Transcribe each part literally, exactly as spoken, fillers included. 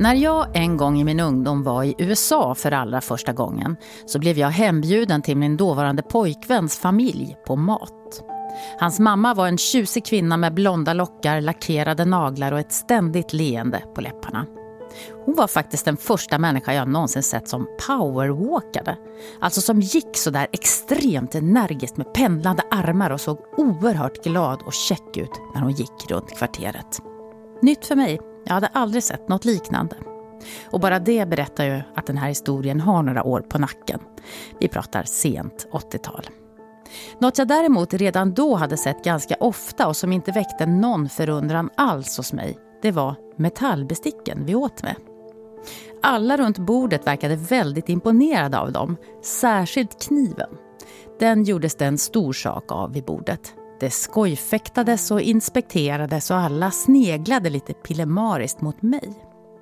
När jag en gång i min ungdom var i U S A för allra första gången så blev jag hembjuden till min dåvarande pojkväns familj på mat. Hans mamma var en tjusig kvinna med blonda lockar, lackerade naglar och ett ständigt leende på läpparna. Hon var faktiskt den första människa jag någonsin sett som powerwalkade. Alltså som gick så där extremt energiskt med pendlande armar och såg oerhört glad och check ut när hon gick runt kvarteret. Nytt för mig, jag hade aldrig sett något liknande. Och bara det berättar ju att den här historien har några år på nacken. Vi pratar sent åttiotal. Något jag däremot redan då hade sett ganska ofta och som inte väckte någon förundran alls hos mig, det var metallbesticken vi åt med. Alla runt bordet verkade väldigt imponerade av dem, särskilt kniven. Den gjordes det en stor sak av vid bordet. Det skojfäktades och inspekterades och alla sneglade lite pillemariskt mot mig.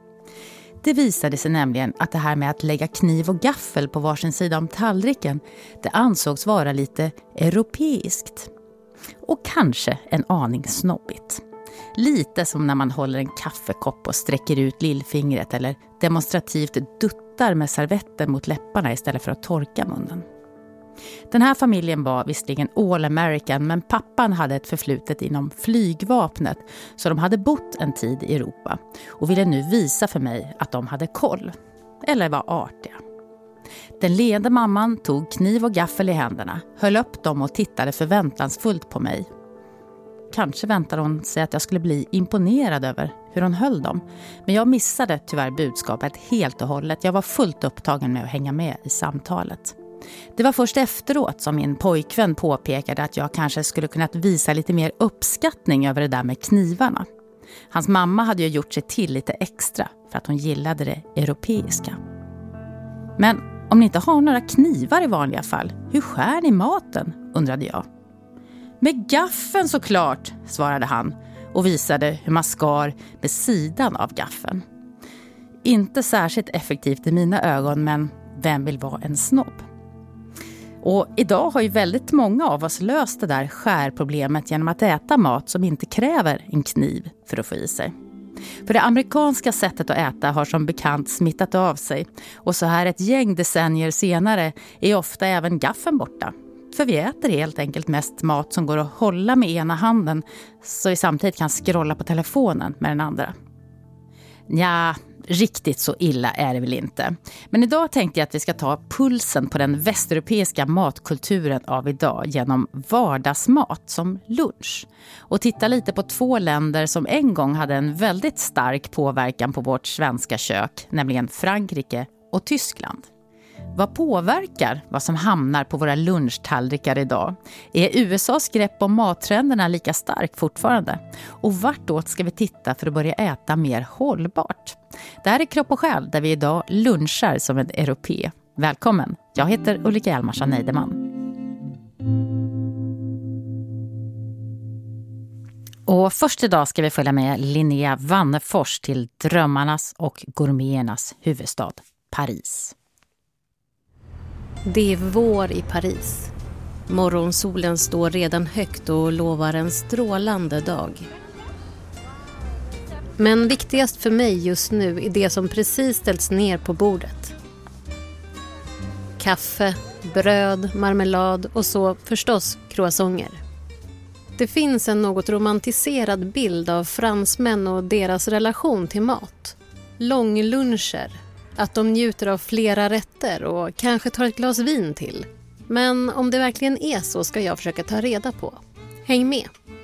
Det visade sig nämligen att det här med att lägga kniv och gaffel på varsin sida om tallriken, det ansågs vara lite europeiskt. Och kanske en aning snobbigt. Lite som när man håller en kaffekopp och sträcker ut lillfingret eller demonstrativt duttar med servetten mot läpparna istället för att torka munnen. Den här familjen var visserligen all American, men pappan hade ett förflutet inom flygvapnet så de hade bott en tid i Europa och ville nu visa för mig att de hade koll, eller var artiga. Den leende mamman tog kniv och gaffel i händerna, höll upp dem och tittade förväntansfullt på mig. Kanske väntade hon sig att jag skulle bli imponerad över hur hon höll dem, men jag missade tyvärr budskapet helt och hållet. Jag var fullt upptagen med att hänga med i samtalet. Det var först efteråt som min pojkvän påpekade att jag kanske skulle kunna visa lite mer uppskattning över det där med knivarna. Hans mamma hade ju gjort sig till lite extra för att hon gillade det europeiska. Men om ni inte har några knivar i vanliga fall, hur skär ni maten? Undrade jag. Med gaffeln såklart, svarade han och visade hur man skar med sidan av gaffeln. Inte särskilt effektivt i mina ögon, men vem vill vara en snobb? Och idag har ju väldigt många av oss löst det där skärproblemet genom att äta mat som inte kräver en kniv för att få i sig. För det amerikanska sättet att äta har som bekant smittat av sig. Och så här ett gäng decennier senare är ofta även gaffeln borta. För vi äter helt enkelt mest mat som går att hålla med ena handen så vi samtidigt kan scrolla på telefonen med den andra. Ja, riktigt så illa är det väl inte. Men idag tänkte jag att vi ska ta pulsen på den västeuropeiska matkulturen av idag genom vardagsmat som lunch. Och titta lite på två länder som en gång hade en väldigt stark påverkan på vårt svenska kök, nämligen Frankrike och Tyskland. Vad påverkar vad som hamnar på våra lunchtallrikar idag? Är U S A:s grepp om mattrenderna lika stark fortfarande? Och vartåt ska vi titta för att börja äta mer hållbart? Det här är Kropp och själ där vi idag lunchar som en europé. Välkommen, jag heter Ulrika Hjalmarsson Neideman. Och först idag ska vi följa med Linnea Wannefors till drömmarnas och gourmeternas huvudstad, Paris. Det är vår i Paris. Morgonsolen står redan högt och lovar en strålande dag. Men viktigast för mig just nu är det som precis ställts ner på bordet. Kaffe, bröd, marmelad och så förstås croissanter. Det finns en något romantiserad bild av fransmän och deras relation till mat. Långluncher. Att de njuter av flera rätter och kanske tar ett glas vin till. Men om det verkligen är så ska jag försöka ta reda på. Häng med!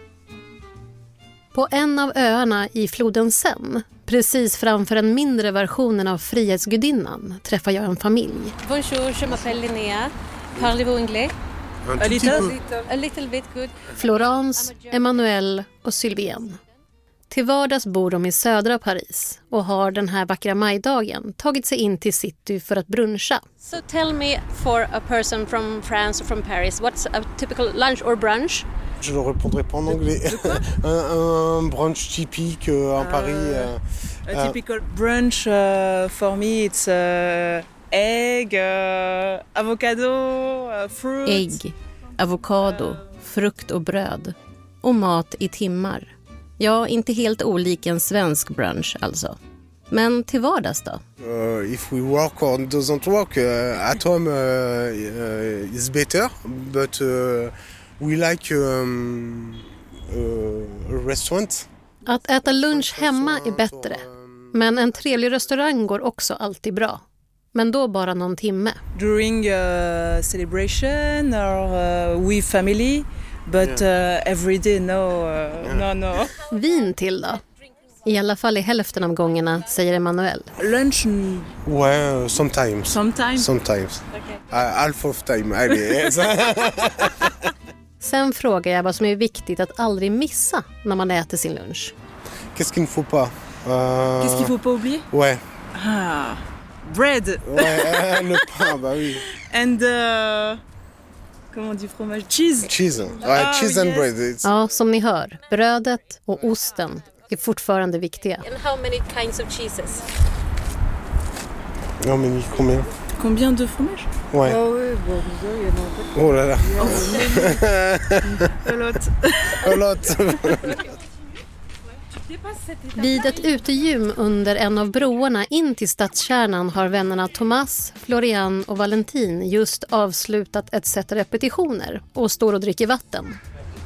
På en av öarna i floden Seine, precis framför den mindre versionen av Frihetsgudinnan, träffar jag en familj. Bonjour, je m'appelle Linnea. Parlez-vous anglais? A little. A little bit good. Florence, Emmanuel och Sylvienne. Till vardags bor de i södra Paris och har den här vackra majdagen tagit sig in till city för att bruncha. So tell me, for a person from France or from Paris, what's a typical lunch or brunch? Je le répondrai pas en anglais. un, un brunch typique euh, en Paris. Euh, a typical brunch uh, for me it's uh, egg, uh, avocado, uh, fruit. Ägg, avokado, frukt och bröd. Och mat i timmar. Ja, inte helt olik en svensk brunch alltså. Men till vardags då? Uh, if we work or doesn't work, uh, at home uh, uh, is better, but uh, we like um, uh, a restaurant. Att äta lunch hemma är bättre, men en trevlig restaurang går också alltid bra. Men då bara någon timme. During a celebration or uh, with family, but uh, every day no, uh, no, no. Vin till då? I alla fall i hälften av gångerna, säger Emanuel. Lunch? Well, sometimes. Sometimes? Sometimes. Okay. Uh, half of time, allez. Sen frågar jag vad som är viktigt att aldrig missa när man äter sin lunch. Qu'est-ce qu'il ne faut pas? Uh, Qu'est-ce qu'il faut pas oublier? Ouais. Ah, bread. Ouais, le pain, bah oui. And uh, comment on dit fromage? Cheese. Cheese. Ouais, Oh, cheese and yes. bread. It's... Ja, som ni hör, brödet och osten är fortfarande viktiga. And how many kinds of cheeses? Non, mais combien? Combien de fromage? Ouais. Oh oui, bon, il y en a Oh là là. a lot. A lot. Vid ett utegym under en av broarna in till stadskärnan har vännerna Thomas, Florian och Valentin just avslutat ett set repetitioner och står och dricker vatten.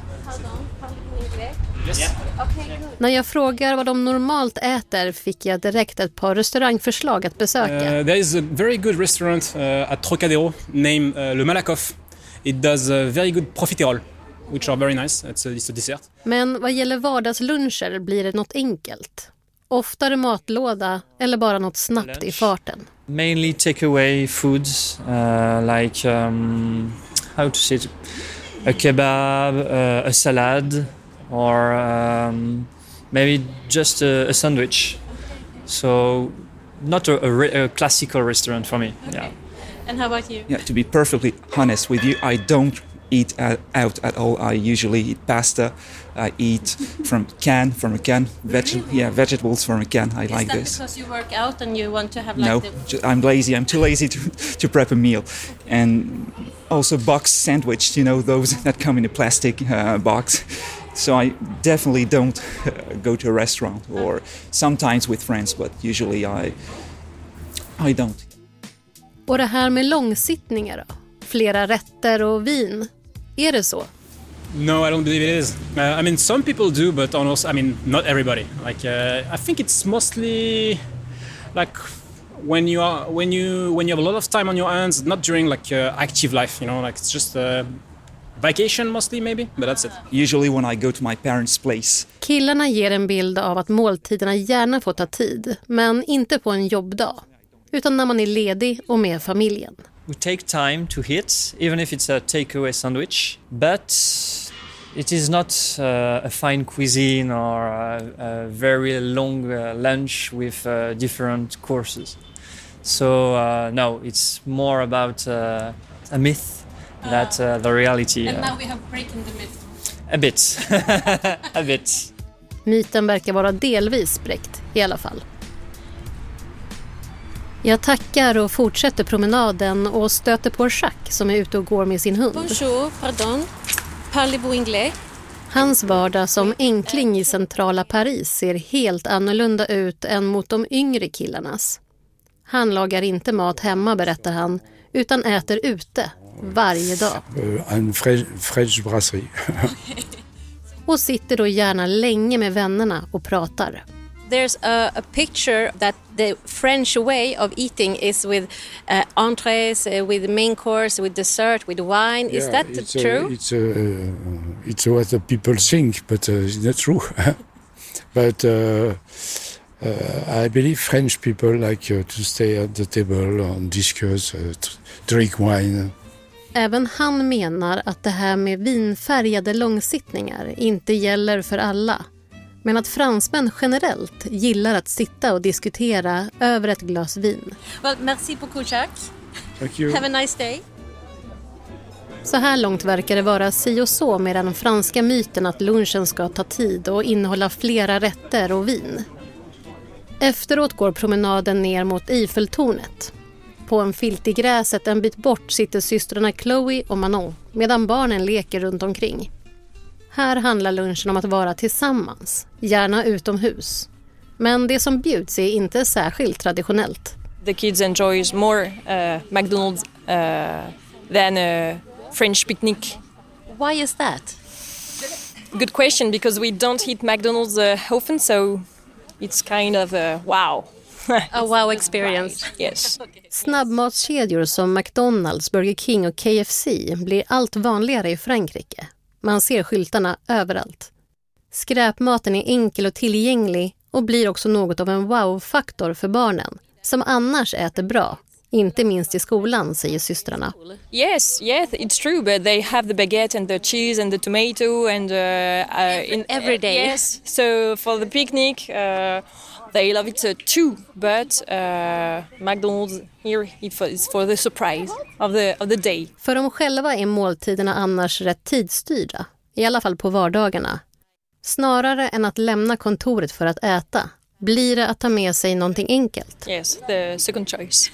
När jag frågar vad de normalt äter fick jag direkt ett par restaurangförslag att besöka. Uh, there is a very good restaurant uh, at Trocadero named uh, Le Malakoff. It does uh, very good profiterole, which are very nice. It's a, it's a dessert. Men vad gäller vardagsluncher blir det något enkelt. Oftare matlåda eller bara något snabbt i farten. Mainly takeaway foods uh, like um, how to say it, a kebab, uh, a salad, or um, maybe just a, a sandwich. So not a, a, re- a classical restaurant for me. Okay. Yeah. And how about you? Yeah, to be perfectly honest with you, I don't eat uh, out at all. I usually eat pasta. I eat from can, from a can. Veg- yeah, vegetables from a can. I Is like that this. because you work out and you want to have like No, the... ju- I'm lazy. I'm too lazy to, to prep a meal. And also box sandwich, you know, those that come in a plastic uh, box. So I definitely don't uh, go to a restaurant, or sometimes with friends, but usually I I don't. Och det här med långsittningar då? Flera rätter och vin. Är det så? No, I don't believe it is. Uh, I mean, some people do, but almost, I mean, not everybody. Like, uh, I think it's mostly like when you are when you when you have a lot of time on your hands, not during like uh, active life, you know, like it's just uh, vacation mostly maybe, but that's it. Usually when I go to my parents' place. Killarna ger en bild av att måltiderna gärna får ta tid, men inte på en jobbdag, utan när man är ledig och med familjen. We take time to eat, even if it's a takeaway sandwich, but it is not uh, a fine cuisine or a, a very long uh, lunch with uh, different courses. So uh, no, it's more about uh, a myth that uh, the reality. And Uh, now we have breaking the myth. a bit, a bit. Myten verkar vara delvis spräckt i alla fall. Jag tackar och fortsätter promenaden och stöter på Jacques som är ute och går med sin hund. Bonjour, pardon. Parlez-vous anglais? Hans vardag som enkling i centrala Paris ser helt annorlunda ut än mot de yngre killarnas. Han lagar inte mat hemma, berättar han, utan äter ute varje dag. Uh, en French brasserie. Och sitter då gärna länge med vännerna och pratar. There's a, a picture that the French way of eating is with uh, entrees, uh, with main course, with dessert, with wine. Is Yeah, that it's, true? Uh, it's, uh, it's what the people think, but uh, it's not true. But uh, uh, I believe French people like uh, to stay at the table and discuss, uh, t- drink wine. Även han menar att det här med vinfärgade långsittningar inte gäller för alla. Men att fransmän generellt gillar att sitta och diskutera över ett glas vin. Well, merci beaucoup, Jacques. Thank you. Have a nice day. Så här långt verkar det vara si och så med den franska myten att lunchen ska ta tid och innehålla flera rätter och vin. Efteråt går promenaden ner mot Eiffeltornet. På en filt i gräset en bit bort sitter systrarna Chloe och Manon medan barnen leker runt omkring. Här handlar lunchen om att vara tillsammans, gärna utomhus. Men det som bjuds är inte särskilt traditionellt. The kids enjoys more uh, McDonald's uh, than a French picnic. Why is that? Good question, because we don't eat McDonald's uh, often, so it's kind of a wow. A wow experience. Yes. Snabbmatskedjor som McDonald's, Burger King och K F C blir allt vanligare i Frankrike. Man ser skyltarna överallt. Skräpmaten är enkel och tillgänglig och blir också något av en wow-faktor för barnen som annars äter bra. Inte minst i skolan, säger systrarna. Yes, yes, it's true, but they have the baguette and the cheese and the tomato and uh, uh, in every day. Uh, yes, so for the picnic, uh, they love it uh, too. But uh, McDonald's here is for the surprise of the of the day. För dem själva är måltiderna annars rätt tidsstyrda, i alla fall på vardagarna. Snarare än att lämna kontoret för att äta blir det att ta med sig någonting enkelt. Yes, the second choice.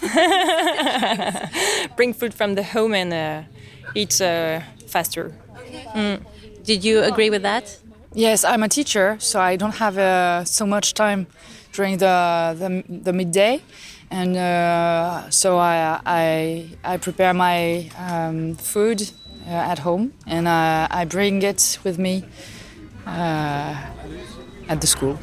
Bring food from the home and uh, eat uh, faster. Mm. Did you agree with that? Yes, I'm a teacher, so I don't have uh, so much time during the the, the midday, and uh, so I, I I prepare my um, food uh, at home, and uh, I bring it with me uh, at the school.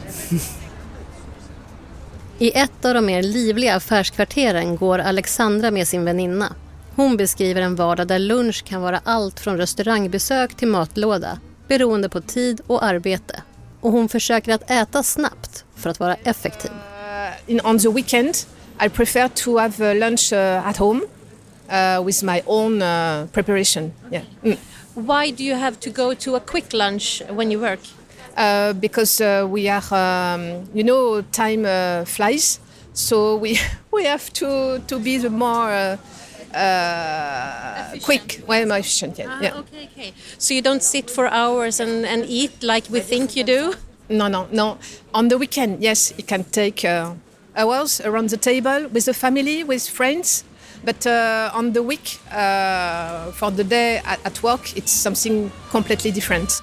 I ett av de mer livliga affärskvarteren går Alexandra med sin väninna. Hon beskriver en vardag där lunch kan vara allt från restaurangbesök till matlåda, beroende på tid och arbete. Och hon försöker att äta snabbt för att vara effektiv. Uh, in, on the weekend, I prefer to have uh, lunch uh, at home uh, with my own uh, preparation. Yeah. Mm. Why do you have to go to a quick lunch when you work? Uh, because uh, we are, um, you know, time uh, flies, so we we have to to be the more uh, uh, quick, way more efficient. Yeah. Ah, yeah. okay, okay. So you don't sit for hours and, and eat like we think you do? No, no, no. On the weekend, yes, it can take uh, hours around the table with the family, with friends. But uh, on the week, uh, for the day at, at work, it's something completely different.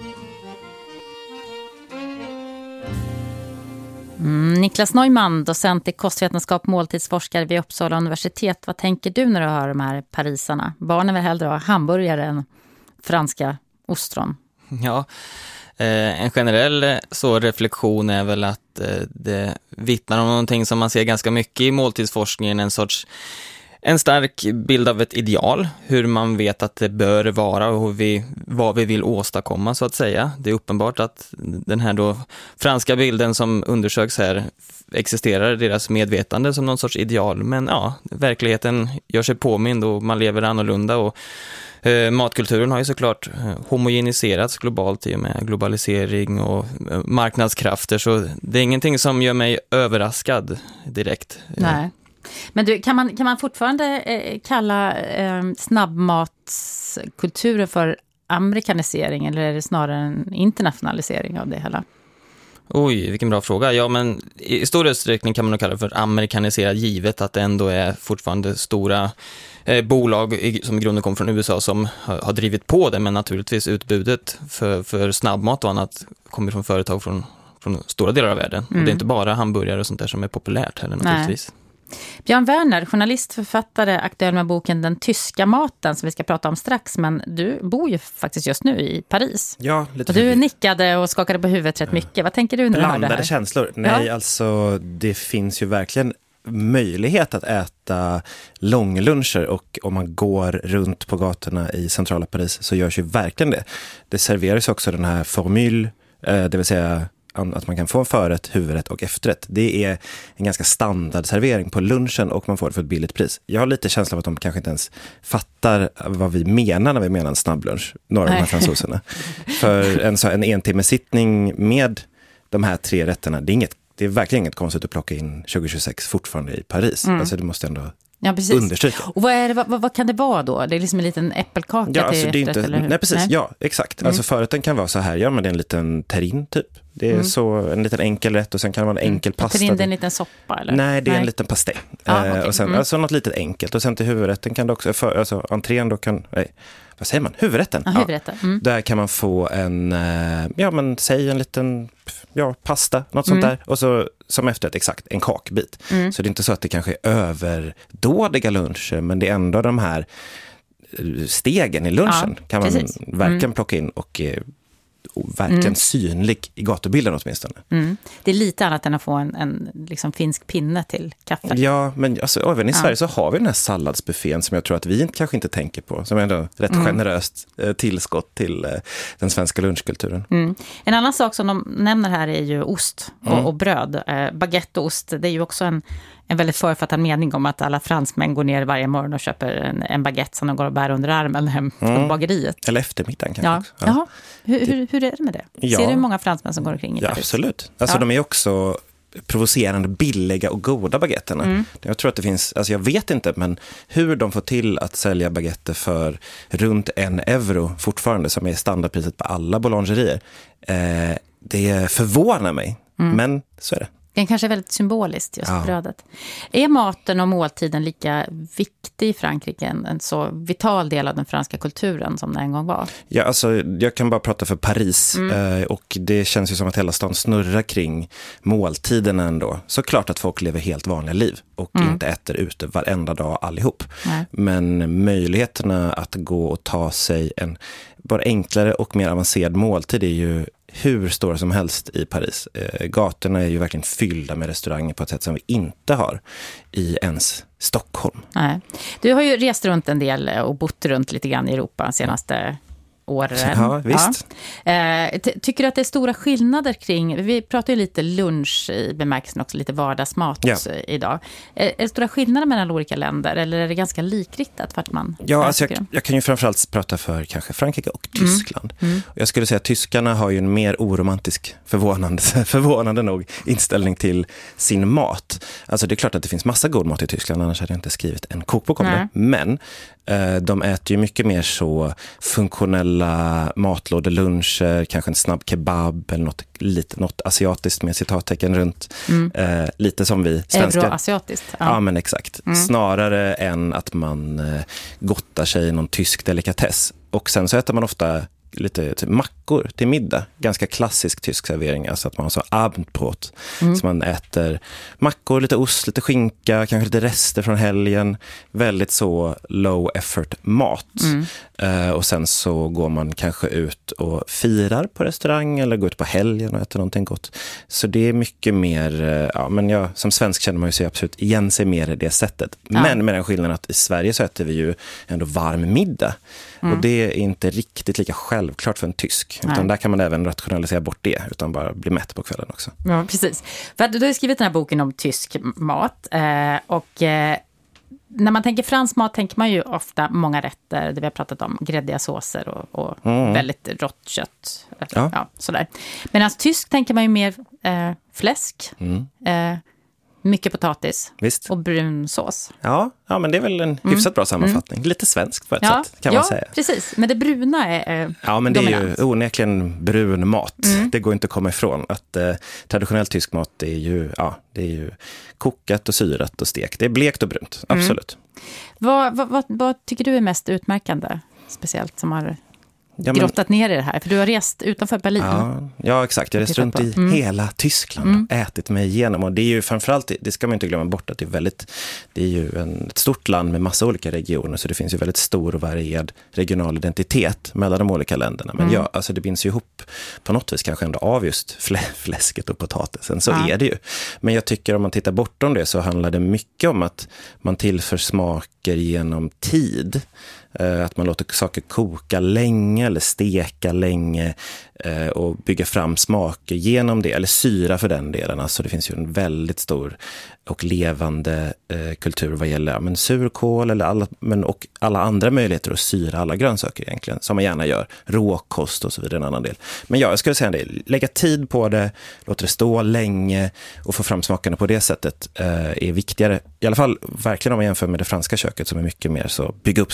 Mm, Niklas Neumann, docent i kostvetenskap och måltidsforskare vid Uppsala universitet. Vad tänker du när du hör de här parisarna? Barnen vill hellre ha hamburgare än franska ostron. Ja, eh, en generell så reflektion är väl att eh, det vittnar om någonting som man ser ganska mycket i måltidsforskningen, en sorts en stark bild av ett ideal, hur man vet att det bör vara och hur vi, vad vi vill åstadkomma så att säga. Det är uppenbart att den här då franska bilden som undersöks här existerar i deras medvetande som någon sorts ideal. Men ja, verkligheten gör sig påmind och man lever annorlunda och eh, matkulturen har ju såklart homogeniserats globalt i och med globalisering och eh, marknadskrafter, så det är ingenting som gör mig överraskad direkt. Nej. Men du, kan man, kan man fortfarande eh, kalla eh, snabbmatskulturen för amerikanisering eller är det snarare en internationalisering av det hela? Oj, vilken bra fråga. Ja, men i stor utsträckning kan man nog kalla det för amerikaniserad, givet att det ändå är fortfarande stora eh, bolag i, som i grunden kommer från U S A som har, har drivit på det, men naturligtvis utbudet för, för snabbmat och annat kommer från företag från, från stora delar av världen. Mm. Och det är inte bara hamburgare och sånt där som är populärt heller naturligtvis. Nej. Björn Werner, journalist, författare, aktuell med boken Den tyska maten som vi ska prata om strax, men du bor ju faktiskt just nu i Paris. Ja, lite. Och du nickade och skakade på huvudet rätt mycket. Vad tänker du när du hör det här? Känslor. Nej, ja. alltså det finns ju verkligen möjlighet att äta långluncher, och om man går runt på gatorna i centrala Paris så görs ju verkligen det. Det serveras också den här formule, det vill säga att man kan få förrätt, huvudrätt och efterrätt. Det är en ganska standardservering på lunchen och man får det för ett billigt pris. Jag har lite känsla av att de kanske inte ens fattar vad vi menar när vi menar en snabblunch, några av de här fransoserna. För en, så, en entimmesittning med de här tre rätterna, det är, inget, det är verkligen inget konstigt att plocka in tjugo tjugosex fortfarande i Paris. Mm. Alltså det måste ändå... Ja, precis. Understryka. Och vad, är det, vad, vad kan det vara då? Det är liksom en liten äppelkaka ja, alltså till det är inte, efterrätt, eller hur? Nej, precis. Nej. Ja, exakt. Mm. Alltså förrätten kan vara så här, ja, men det är en liten terrine typ. Det är Mm. så en liten enkel rätt och sen kan det vara en enkel Och pasta. tar in en liten soppa eller? Nej, det är en liten pastej. Ah, eh, okej. och sen, Mm. alltså något litet enkelt. Och sen till huvudrätten kan det också, för, alltså entrén då kan, nej, vad säger man? Huvudrätten. Ja, huvudrätten. Mm. Där kan man få en, eh, ja men säg en liten, ja pasta, något sånt Mm. där. Och så som efterrätt exakt en kakbit. Mm. Så det är inte så att det kanske är överdådiga luncher, men det är ändå de här stegen i lunchen Ja, kan man precis. verkligen Mm. plocka in och, eh, och verkligen Mm. synlig i gatubilden åtminstone. Mm. Det är lite annat än att få en, en liksom finsk pinne till kaffe. Ja, men alltså, även i Ja. Sverige så har vi den här salladsbuffén som jag tror att vi inte, kanske inte tänker på. Som är ändå rätt Mm. generöst eh, tillskott till eh, den svenska lunchkulturen. Mm. En annan sak som de nämner här är ju ost och, Mm. och bröd. Eh, baguette och ost, det är ju också en, en väldigt författad mening om att alla fransmän går ner varje morgon och köper en, en baguette som de går och bär under armen hem från Mm. bageriet. Eller eftermiddagen kanske Ja. också. Jaha. Hur, hur, hur är det med det? Ja. Ser du många fransmän som går omkring i Ja, Paris? absolut. Alltså Ja. de är också provocerande billiga och goda baguetterna. Mm. Jag tror att det finns, alltså jag vet inte, men hur de får till att sälja baguetter för runt en euro fortfarande, som är standardpriset på alla boulangerier, eh, det förvånar mig. Mm. Men så är det. Den kanske är väldigt symboliskt, just Ja. brödet. Är maten och måltiden lika viktig i Frankrike, en, en så vital del av den franska kulturen som det en gång var? Ja, alltså, jag kan bara prata för Paris Mm. eh, och det känns ju som att hela stan snurrar kring måltiderna ändå. Såklart att folk lever helt vanliga liv och Mm. inte äter ute varenda dag allihop. Nej. Men möjligheterna att gå och ta sig en bara enklare och mer avancerad måltid är ju hur stora som helst i Paris. Eh, gatorna är ju verkligen fyllda med restauranger på ett sätt som vi inte har i ens Stockholm. Nej. Du har ju rest runt en del och bott runt lite grann i Europa senaste åren. Ja, visst. Ja. Eh, ty- tycker du att det är stora skillnader kring, vi pratar ju lite lunch i bemärkelsen också, lite vardagsmat Ja. idag. Eh, är det stora skillnader mellan olika länder eller är det ganska likriktat vart man Ja, är, alltså tycker jag, du? jag kan ju framförallt prata för kanske Frankrike och Mm. Tyskland. Mm. Och jag skulle säga att tyskarna har ju en mer oromantisk, förvånande, förvånande nog, inställning till sin mat. Alltså det är klart att det finns massa god mat i Tyskland, annars hade jag inte skrivit en kokbok om Nej. det. Men eh, de äter ju mycket mer så funktionella matlådeluncher, kanske en snabb kebab eller något, lite, något asiatiskt med citattecken runt. Mm. Eh, lite som vi svenskar. Euroasiatiskt. Ja. ja, men exakt. Mm. Snarare än att man eh, gottar sig i någon tysk delikatess. Och sen så äter man ofta lite typ mackor till middag. Ganska klassisk tysk servering. Alltså att man har så Abendbrot. Mm. Så man äter mackor, lite ost, lite skinka, kanske lite rester från helgen. Väldigt så low effort mat. Mm. Eh, och sen så går man kanske ut och firar på restaurang eller går ut på helgen och äter någonting gott. Så det är mycket mer, eh, ja men jag som svensk känner man ju sig absolut igen sig mer i det sättet. Ja. Men med den skillnaden att i Sverige så äter vi ju ändå varm middag. Mm. Och det är inte riktigt lika självklart för en tysk. Nej. Utan där kan man även rationalisera bort det utan bara bli mätt på kvällen också. Ja, precis. För att du har ju skrivit den här boken om tysk mat eh, och eh, när man tänker fransk mat tänker man ju ofta många rätter, det vi har pratat om, gräddiga såser och, och Mm. väldigt rått kött. Ja. Ja, sådär. Medan tysk tänker man ju mer eh, fläsk, Mm. eh, mycket potatis Visst. och brun sås. Ja, ja, men det är väl en hyfsat bra sammanfattning. Lite svenskt på ett Ja, sätt kan ja man säga. precis. Men det bruna är eh, Ja, men det dominant. är ju onekligen brun mat. Mm. Det går inte att komma ifrån. Att eh, traditionell tysk mat det är ju, ja, det är ju kokat och syrat och stekt. Det är blekt och brunt, Mm. absolut. Vad, vad, vad, vad tycker du är mest utmärkande, speciellt som har Ja, men- grottat ner i det här? För du har rest utanför Berlin. Ja, ja, exakt. Jag har rest Tittat runt på. i Mm. hela Tyskland Mm. och ätit mig igenom. Och det är ju framförallt, det ska man inte glömma bort, att det är väldigt, det är ju en, ett stort land med massa olika regioner. Så det finns ju väldigt stor och varierad regional identitet mellan de olika länderna. Men Mm. ja, alltså det binds ju ihop på något vis kanske ändå av just flä- fläsket och potatisen. Så Ja. är det ju. Men jag tycker om man tittar bortom det så handlar det mycket om att man tillför smaker genom tid. Eh, Att man låter saker koka länge eller steka länge eh, och bygga fram smaker genom det, eller syra för den delen. Alltså det finns ju en väldigt stor och levande eh, kultur vad gäller ja, men surkål eller alla, men och alla andra möjligheter att syra alla grönsaker egentligen, som man gärna gör. Råkost och så vidare en annan del. Men ja, jag skulle säga det, lägga tid på det, låta det stå länge och få fram smakerna på det sättet eh, är viktigare. I alla fall verkligen om man jämför med det franska köket som är mycket mer så bygga upp smaker med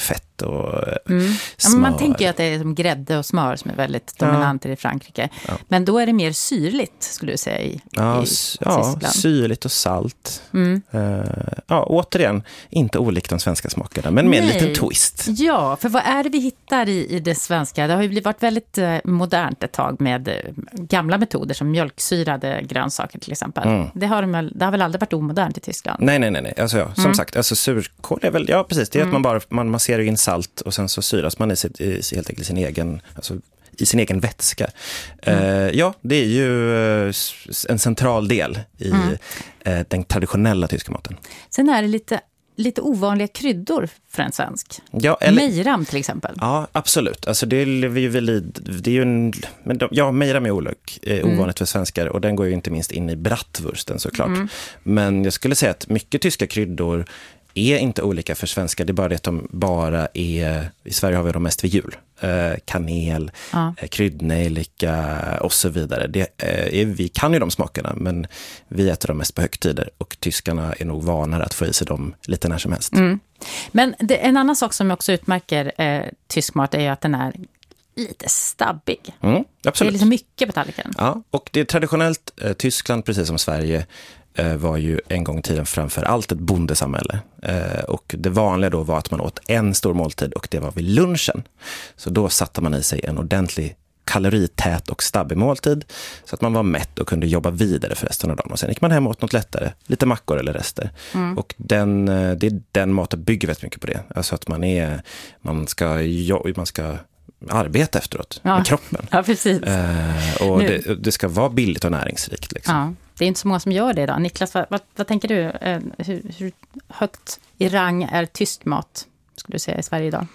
fett och mm. smör. Ja, man tänker ju att det är som grädde och smör som är väldigt dominant ja. i Frankrike. Ja. Men då är det mer syrligt, skulle du säga, i, ja, i ja, syrligt och salt. Mm. Uh, ja, återigen, inte olikt de svenska smakerna, men med Nej. en liten twist. Ja, för vad är det vi hittar i, i det svenska? Det har ju varit väldigt uh, modernt ett tag med uh, gamla metoder som mjölksyrade grönsaker till exempel. Mm. Det, har de, det har väl aldrig varit omodernt i Tyskland? Nej, nej, nej. nej. Alltså, ja, som mm. sagt, alltså, surkål är väl, ja precis, det är mm. att man bara man masserar in salt och sen så syras man i, sitt, i helt enkelt sin egen, alltså, i sin egen vätska. Mm. Uh, ja, det är ju uh, en central del i mm. uh, den traditionella tyska maten. Sen är det lite lite ovanliga kryddor för en svensk. Ja, eller, mejram till exempel. Ja, absolut. Alltså det är ju väl det är ju en men de, ja, mejram är olök, är mm. ovanligt för svenskar och den går ju inte minst in i bratwursten såklart. Mm. Men jag skulle säga att mycket tyska kryddor är inte olika för svenskar. Det är bara det att de bara är, i Sverige har vi de mest vid jul. Eh, kanel, ja. eh, kryddnejlika och så vidare. Det, eh, vi kan ju de smakerna, men vi äter dem mest på högtider och tyskarna är nog vanare att få i sig dem lite när som helst. Mm. Men det, en annan sak som också utmärker eh, tysk mat är ju att den är lite stabbig. Mm, absolut. Det är liksom mycket på tallriken. Ja, och det är traditionellt eh, Tyskland, precis som Sverige, var ju en gång i tiden framför allt ett bondesamhälle. Eh, och det vanliga då var att man åt en stor måltid och det var vid lunchen. Så då satte man i sig en ordentlig kalorität och stabbig måltid så att man var mätt och kunde jobba vidare för resten av dagen. Och sen gick man hem och åt något lättare, lite mackor eller rester. Mm. Och den, det är den maten bygger väldigt mycket på det. Alltså att man är, man ska, man ska arbeta efteråt ja. med kroppen. Ja, precis. Eh, och det, det ska vara billigt och näringsrikt. Liksom. Ja. Det är inte så många som gör det idag. Niklas, vad, vad, vad tänker du? Eh, hur, hur högt i rang är tyst mat, skulle du säga, i Sverige idag?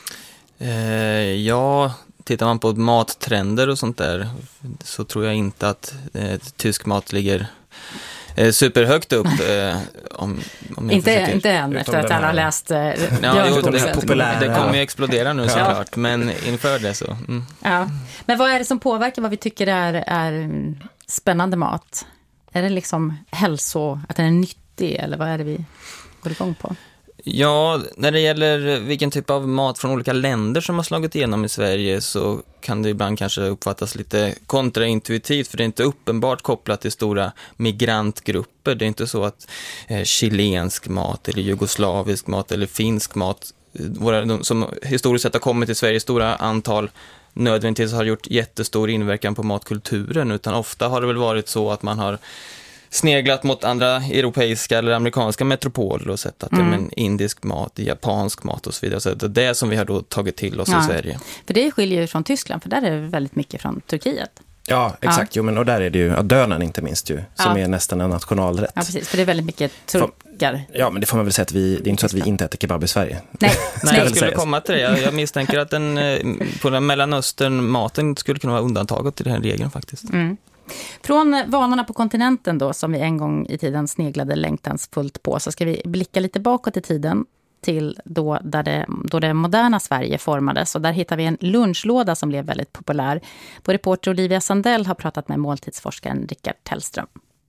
Eh, ja, tittar man på mattrender och sånt där så tror jag inte att eh, tysk mat ligger eh, superhögt upp. Eh, om, om jag inte, försöker. inte än, efter att alla har läst eh, ja, jo, det, här det kommer ju explodera nu såklart, ja. men inför det så. Mm. Ja. Men vad är det som påverkar vad vi tycker är, är spännande mat? Är det liksom hälso, att den är nyttig eller vad är det vi går igång på? Ja, när det gäller vilken typ av mat från olika länder som har slagit igenom i Sverige så kan det ibland kanske uppfattas lite kontraintuitivt för det är inte uppenbart kopplat till stora migrantgrupper. Det är inte så att eh, chilensk mat eller jugoslavisk mat eller finsk mat våra, de, som historiskt sett har kommit till Sverige i stora antal nödvändigtvis har gjort jättestor inverkan på matkulturen utan ofta har det väl varit så att man har sneglat mot andra europeiska eller amerikanska metropoler och sett att mm. ja, men indisk mat, japansk mat och så vidare. Så det är det som vi har då tagit till oss ja. i Sverige. För det skiljer ju från Tyskland, för där är det väldigt mycket från Turkiet. Ja, exakt. Ja. Jo, men, och där är det ju ja, dönen inte minst ju, som ja. är nästan en nationalrätt. Ja, precis. För det är väldigt mycket turkar. Ja, men det får man väl säga att vi, det är inte så att vi inte äter kebab i Sverige. Nej, Nej jag skulle komma till det. Jag, jag misstänker att den, på den Mellanöstern-maten skulle kunna vara undantaget till den här regeln faktiskt. Mm. Från vanorna på kontinenten då, som vi en gång i tiden sneglade längtansfullt på, så ska vi blicka lite bakåt i tiden till då, där det, då det moderna Sverige formades. Och där hittar vi en lunchlåda som blev väldigt populär. Vår reporter Olivia Sandell har pratat med måltidsforskaren Rickard Tellström.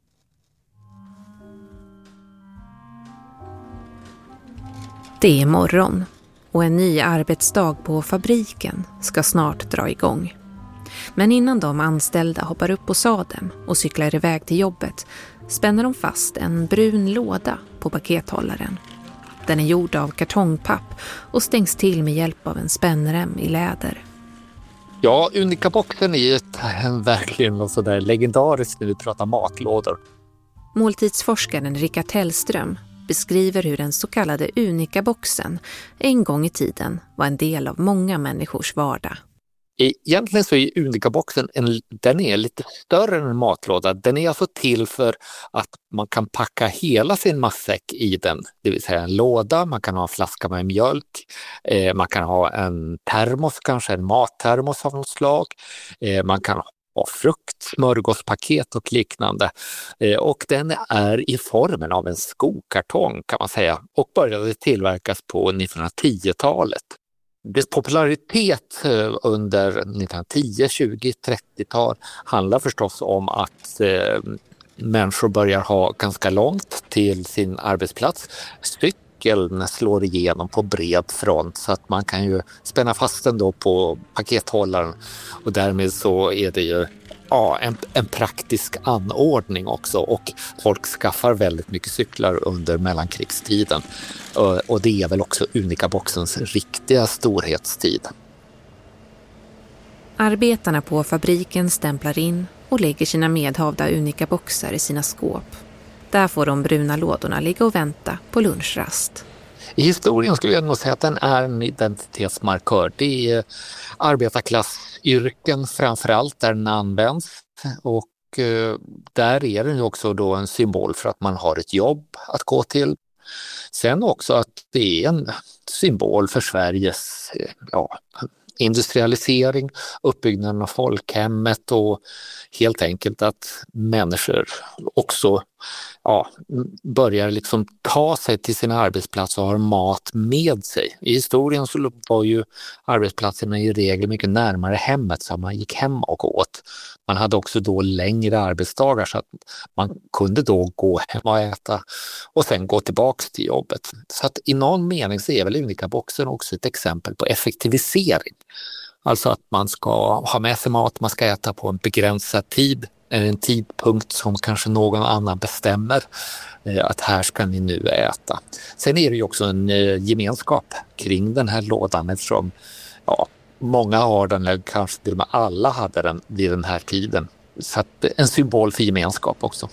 Det är morgon och en ny arbetsdag på fabriken ska snart dra igång. Men innan de anställda hoppar upp på sadeln och cyklar iväg till jobbet spänner de fast en brun låda på pakethållaren. Den är gjord av kartongpapp och stängs till med hjälp av en spännrem i läder. Ja, Unica-boxen är ju verkligen något sådär legendariskt när vi pratar matlådor. Måltidsforskaren Rickard Tellström beskriver hur den så kallade Unica-boxen en gång i tiden var en del av många människors vardag. Egentligen så är Unica-boxen en, den är lite större än en matlåda. Den är alltså till för att man kan packa hela sin matsäck i den. Det vill säga en låda, man kan ha en flaska med mjölk, eh, man kan ha en termos, kanske en mattermos av något slag. Eh, man kan ha frukt, smörgåspaket och liknande. Eh, och den är i formen av en skokartong kan man säga och började tillverkas på nittonhundratio-talet. Dess popularitet under nittonhundratio, tjugo, trettio-tal handlar förstås om att eh, människor börjar ha ganska långt till sin arbetsplats. Cykel cykeln slår igenom på bred front, så att man kan ju spänna fast den då på pakethållaren, och därmed så är det ju ja, en, en praktisk anordning också, och folk skaffar väldigt mycket cyklar under mellankrigstiden, och, och det är väl också Unica-boxens riktiga storhetstid. Arbetarna på fabriken stämplar in och lägger sina medhavda Unica-boxar i sina skåp. Där får de bruna lådorna ligga och vänta på lunchrast. I historien skulle jag nog säga att den är en identitetsmarkör. Det är arbetarklassyrken framförallt där den används, och eh, där är den också då en symbol för att man har ett jobb att gå till. Sen också att det är en symbol för Sveriges ja, industrialisering, uppbyggnaden av folkhemmet, och helt enkelt att människor också ja, börjar liksom ta sig till sina arbetsplatser och har mat med sig. I historien så var ju arbetsplatserna i regel mycket närmare hemmet, så man gick hem och åt. Man hade också då längre arbetsdagar, så att man kunde då gå hem och äta och sen gå tillbaka till jobbet. Så att i någon mening så är väl Unica-boxen också ett exempel på effektivisering. Alltså att man ska ha med sig mat, man ska äta på en begränsad tid, en tidpunkt som kanske någon annan bestämmer att här ska ni nu äta. Sen är det ju också en gemenskap kring den här lådan, eftersom ja, många har den, eller kanske till och med alla hade den vid den här tiden. Så att en symbol för gemenskap också.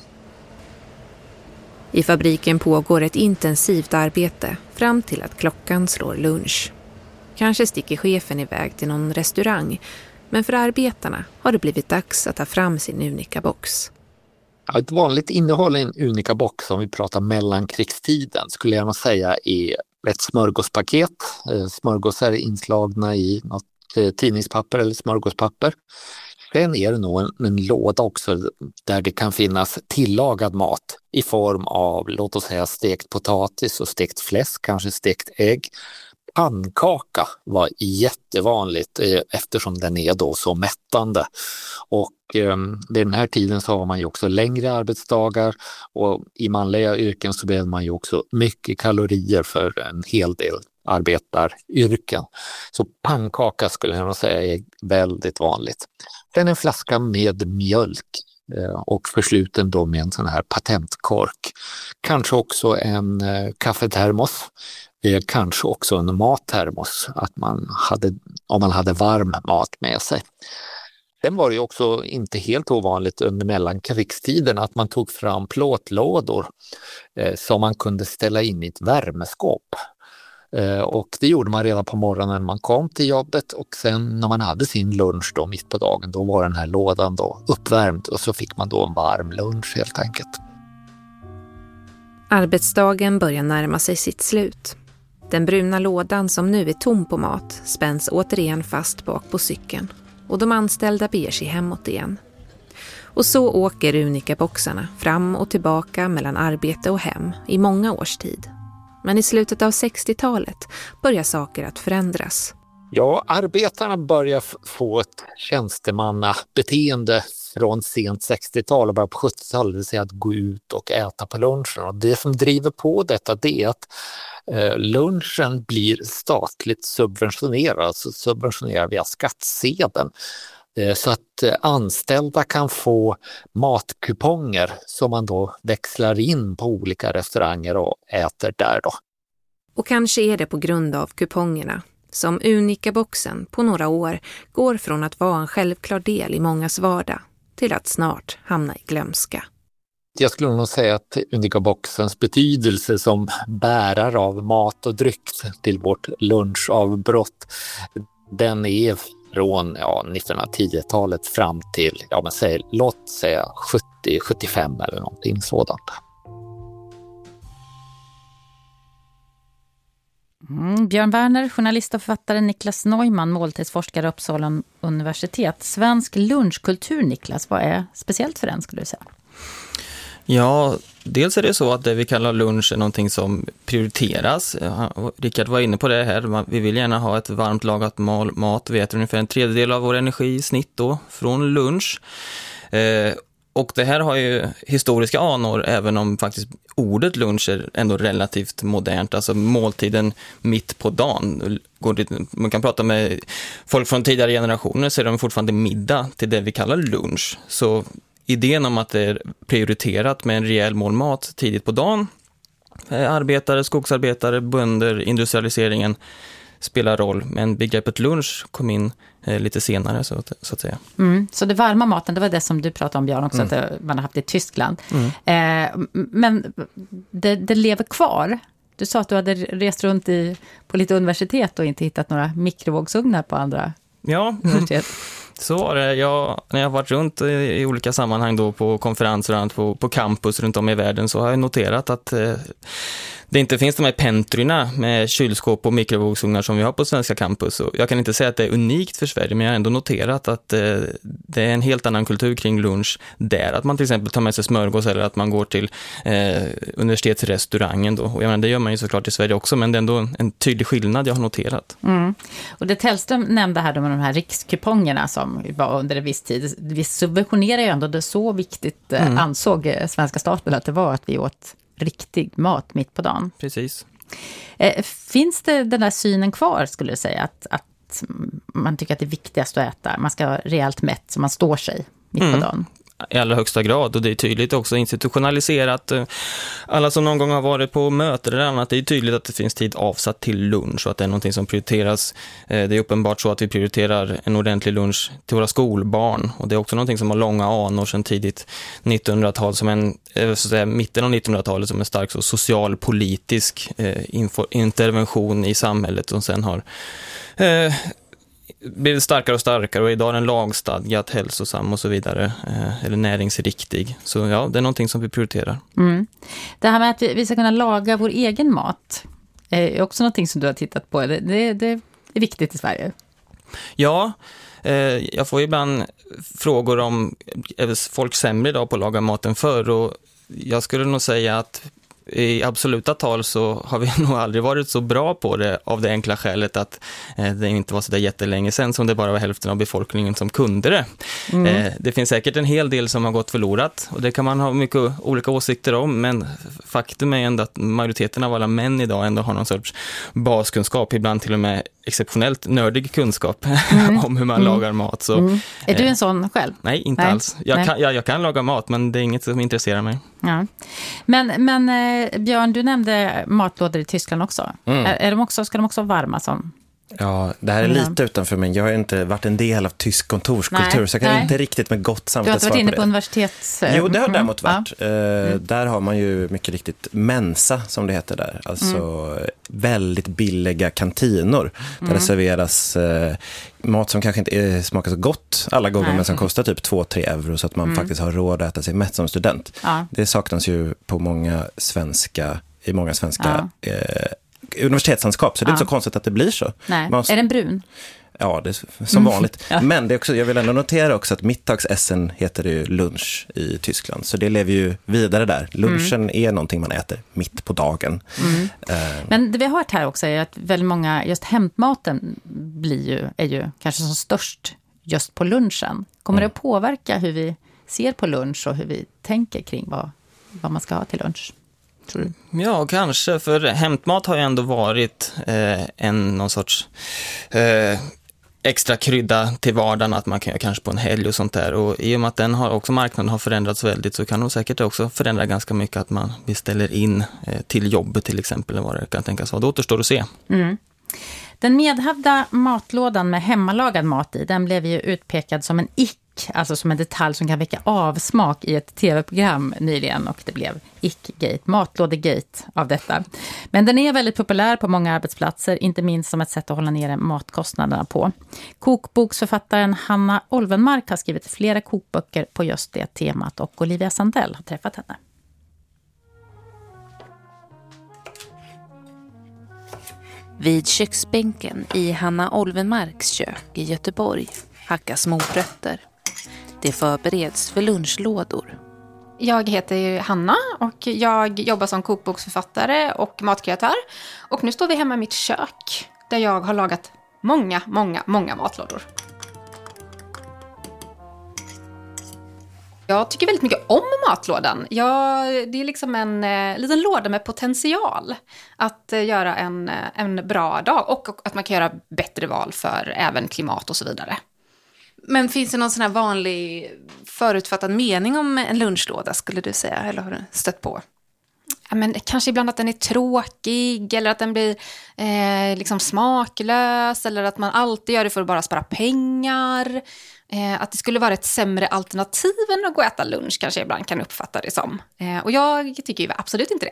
I fabriken pågår ett intensivt arbete fram till att klockan slår lunch. Kanske sticker chefen iväg till någon restaurang, men för arbetarna har det blivit dags att ta fram sin Unica-box. Ja, ett vanligt innehåll i en Unica-box, om vi pratar mellankrigstiden, skulle jag nog säga är ett smörgåspaket. Smörgåsar är inslagna i något tidningspapper eller smörgåspapper. Sen är det nog en, en låda också där det kan finnas tillagad mat i form av, låt oss säga, stekt potatis och stekt fläsk, kanske stekt ägg. Pannkaka var jättevanligt eh, eftersom den är då så mättande, och eh, vid den här tiden så har man ju också längre arbetsdagar, och i manliga yrken så behöver man ju också mycket kalorier för en hel del arbetaryrken. Så pannkaka skulle jag nog säga är väldigt vanligt. Sen en flaska med mjölk eh, och försluten då med en sån här patentkork. Kanske också en eh, kaffetermos. Eh, kanske också en mattermos, att man hade, om man hade varm mat med sig. Sen var det ju också inte helt ovanligt under mellankrigstiden att man tog fram plåtlådor eh, som man kunde ställa in i ett värmeskåp. Eh, och det gjorde man redan på morgonen när man kom till jobbet, och sen när man hade sin lunch då mitt på dagen, då var den här lådan då uppvärmd, och så fick man då en varm lunch helt enkelt. Arbetsdagen börjar närma sig sitt slut. Den bruna lådan som nu är tom på mat spänns återigen fast bak på cykeln, och de anställda beger sig hemåt igen. Och så åker Unica-boxarna fram och tillbaka mellan arbete och hem i många års tid. Men i slutet av sextiotalet börjar saker att förändras. Ja, arbetarna börjar f- få ett tjänstemannabeteende från sent sextiotal och början på sjuttiotalet, det vill säga att gå ut och äta på lunchen. Och det som driver på detta, det är att eh, lunchen blir statligt subventionerad, alltså subventionerad via skattsedeln. Eh, så att eh, anställda kan få matkuponger som man då växlar in på olika restauranger och äter där då. Och kanske är det på grund av kupongerna som Unica-boxen på några år går från att vara en självklar del i mångas vardag till att snart hamna i glömska. Jag skulle nog säga att Unica-boxens betydelse som bärare av mat och dryck till vårt lunchavbrott, den är från ja, nittonhundratiotalet fram till, ja men säg, låt säga sjuttio sjuttiofem eller någonting sådant. Mm, Björn Werner, journalist och författare, Niklas Neumann, måltidsforskare vid Uppsala universitet. Svensk lunchkultur, Niklas, vad är speciellt för den, skulle du säga? Ja, dels är det så att det vi kallar lunch är någonting som prioriteras. Rickard var inne på det här. Vi vill gärna ha ett varmt lagat mat. Vi äter ungefär en tredjedel av vår energi i snitt då från lunch. Eh, Och det här har ju historiska anor, även om faktiskt ordet lunch är ändå relativt modernt. Alltså måltiden mitt på dagen. Man kan prata med folk från tidigare generationer, så är de fortfarande middag till det vi kallar lunch. Så idén om att det är prioriterat med en rejäl mål mat tidigt på dagen. Arbetare, skogsarbetare, bönder, industrialiseringen spelar roll. Men begreppet lunch kom in eh, lite senare så att, så att säga. Mm. Så det varma maten, det var det som du pratade om, Björn, också, Mm. att det, man har haft det i Tyskland. Mm. Eh, men det, det lever kvar. Du sa att du hade rest runt i, på lite universitet och inte hittat några mikrovågsugnar på andra Ja, universitet. Så var det. Jag, när jag har varit runt i, i olika sammanhang då på konferenser och annat, på, på campus runt om i världen, så har jag noterat att eh, det inte finns de här pentryna med kylskåp och mikrovågsugnar som vi har på svenska campus. Och jag kan inte säga att det är unikt för Sverige, men jag har ändå noterat att eh, det är en helt annan kultur kring lunch där. Att man till exempel tar med sig smörgås eller att man går till eh, universitetsrestaurangen då. Och jag menar, det gör man ju såklart i Sverige också, men det är ändå en tydlig skillnad jag har noterat. Mm. Och det Tellström nämnde här då med de här rikskupongerna som var under en viss tid. Vi subventionerar ju ändå, det så viktigt eh, Mm. ansåg eh, svenska staten att det var att vi åt riktig mat mitt på dagen. Precis. Eh, finns det den där synen kvar, skulle jag säga, att, att man tycker att det är viktigast att äta? Man ska ha rejält mätt så man står sig mitt Mm. på dagen. I allra högsta grad, och det är tydligt också institutionaliserat. Alla som någon gång har varit på möten eller annat, det är tydligt att det finns tid avsatt till lunch och att det är någonting som prioriteras. Det är uppenbart så att vi prioriterar en ordentlig lunch till våra skolbarn, och det är också någonting som har långa anor sedan tidigt nittonhundratal, som en, så att säga, mitten av nittonhundratalet, som en stark så socialpolitisk eh, info, intervention i samhället, som sen har eh, blir starkare och starkare, och idag är den lagstadgat, hälsosam och så vidare, eh, eller näringsriktig. Så ja, det är någonting som vi prioriterar. Mm. Det här med att vi, vi ska kunna laga vår egen mat är också någonting som du har tittat på. Det, det, det är viktigt i Sverige. Ja, eh, jag får ibland frågor om är folk sämre idag på att laga maten förr, och jag skulle nog säga att i absoluta tal så har vi nog aldrig varit så bra på det, av det enkla skälet att eh, det inte var så där jättelänge sedan som det bara var hälften av befolkningen som kunde det. Mm. Eh, det finns säkert en hel del som har gått förlorat, och det kan man ha mycket olika åsikter om, men faktum är ändå att majoriteten av alla män idag ändå har någon sorts baskunskap, ibland till och med exceptionellt nördig kunskap mm. om hur man mm. lagar mat. Så, mm. Är du eh, en sån själv? Nej, inte nej. alls. Jag, nej. Kan, jag, jag kan laga mat, men det är inget som intresserar mig. Ja. Men, men eh, Björn, du nämnde matlådor i Tyskland också. Mm. Är, är de också. Ska de också vara varma som? Ja, det här är lite utanför mig. Jag har inte varit en del av tysk kontorskultur, nej, så jag kan nej. inte riktigt med gott samvete svara på det. Du har inte varit inne på universitets... Jo, det har mm. däremot varit. Ja. Mm. Där har man ju mycket riktigt mensa, som det heter där. Alltså mm. väldigt billiga kantinor där mm. det serveras eh, mat som kanske inte är, smakar så gott alla gånger, nej. men som kostar typ två till tre euro, så att man mm. faktiskt har råd att äta sig mätt som student. Ja. Det saknas ju på många svenska, i många svenska... Ja. Eh, universitetslandskap, så det är ja. inte så konstigt att det blir så. Nej. Man... Är den brun? Ja, det är som mm. vanligt. Ja. Men det är också, jag vill ändå notera också att mittagsessen heter ju lunch i Tyskland, så det lever ju vidare där. Lunchen mm. är någonting man äter mitt på dagen. Mm. Uh... Men det vi har hört här också är att väldigt många, just hämtmaten blir ju, är ju kanske som störst just på lunchen. Kommer mm. det att påverka hur vi ser på lunch och hur vi tänker kring vad, vad man ska ha till lunch? Ja, kanske, för hämtmat har ju ändå varit eh, en någon sorts eh, extra krydda till vardagen, att man kan göra kanske på en helg och sånt där, och i och med att den har också marknaden har förändrats väldigt, så kan de säkert också förändra ganska mycket att man beställer in eh, till jobbet till exempel, eller vad det kan tänkas vara. Det återstår att se. Mm. Den medhavda matlådan med hemmalagad mat i, den blev ju utpekad som en ick, alltså som en detalj som kan väcka avsmak i ett tv-program nyligen, och det blev ick-gate, matlådegate av detta. Men den är väldigt populär på många arbetsplatser, inte minst som ett sätt att hålla nere matkostnaderna på. Kokboksförfattaren Hanna Olvenmark har skrivit flera kokböcker på just det temat, och Olivia Sandell har träffat henne. Vid köksbänken i Hanna Olvenmarks kök i Göteborg hackas morötter. Det förbereds för lunchlådor. Jag heter ju Hanna och jag jobbar som kokboksförfattare och matkreatör. Och nu står vi hemma i mitt kök där jag har lagat många, många, många matlådor. Jag tycker väldigt mycket om matlådan. Jag, det är liksom en eh, liten låda med potential att eh, göra en, en bra dag och, och att man kan göra bättre val för även klimat och så vidare. Men finns det någon sån här vanlig förutfattad mening om en lunchlåda, skulle du säga? Eller har du stött på? Ja, men kanske ibland att den är tråkig eller att den blir eh, liksom smaklös eller att man alltid gör det för att bara spara pengar. Eh, att det skulle vara ett sämre alternativ än att gå och äta lunch kanske ibland kan uppfatta det som. Eh, och jag tycker ju absolut inte det.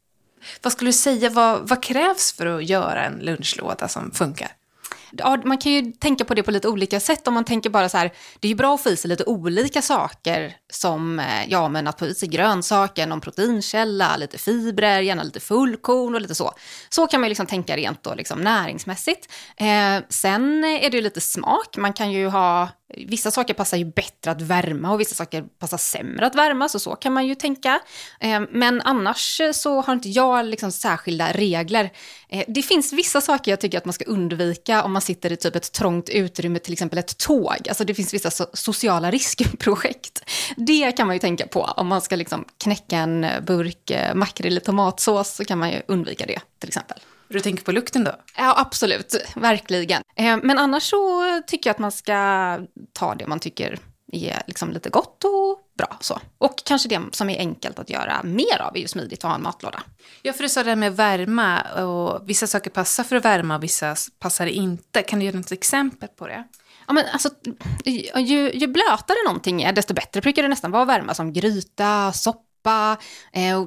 Vad skulle du säga, vad, vad krävs för att göra en lunchlåda som funkar? Ja, man kan ju tänka på det på lite olika sätt. Om man tänker bara så här, det är ju bra att få i sig lite olika saker som, ja men att få i sig grönsaker, någon proteinkälla, lite fibrer, gärna lite fullkorn och lite så. Så kan man ju liksom tänka rent och liksom näringsmässigt. Eh, sen är det ju lite smak. Man kan ju ha, vissa saker passar ju bättre att värma och vissa saker passar sämre att värma, så så kan man ju tänka. Eh, men annars så har inte jag liksom särskilda regler. Eh, det finns vissa saker jag tycker att man ska undvika om man sitter i typ ett trångt utrymme, till exempel ett tåg. Alltså det finns vissa so- sociala riskprojekt. Det kan man ju tänka på. Om man ska liksom knäcka en burk eh, makrill i tomatsås så kan man ju undvika det till exempel. Du tänker på lukten då? Ja, absolut. Verkligen. Eh, men annars så tycker jag att man ska ta det man tycker är liksom lite gott och bra. Så. Och kanske det som är enkelt att göra mer av är ju smidigt att ha en matlåda. Ja, för du sa det här med värma och vissa saker passar för att värma och vissa passar inte. Kan du ge något exempel på det? Ja, men alltså, ju, ju blötare någonting är, desto bättre brukar det nästan vara att värma, som gryta, soppa, eh,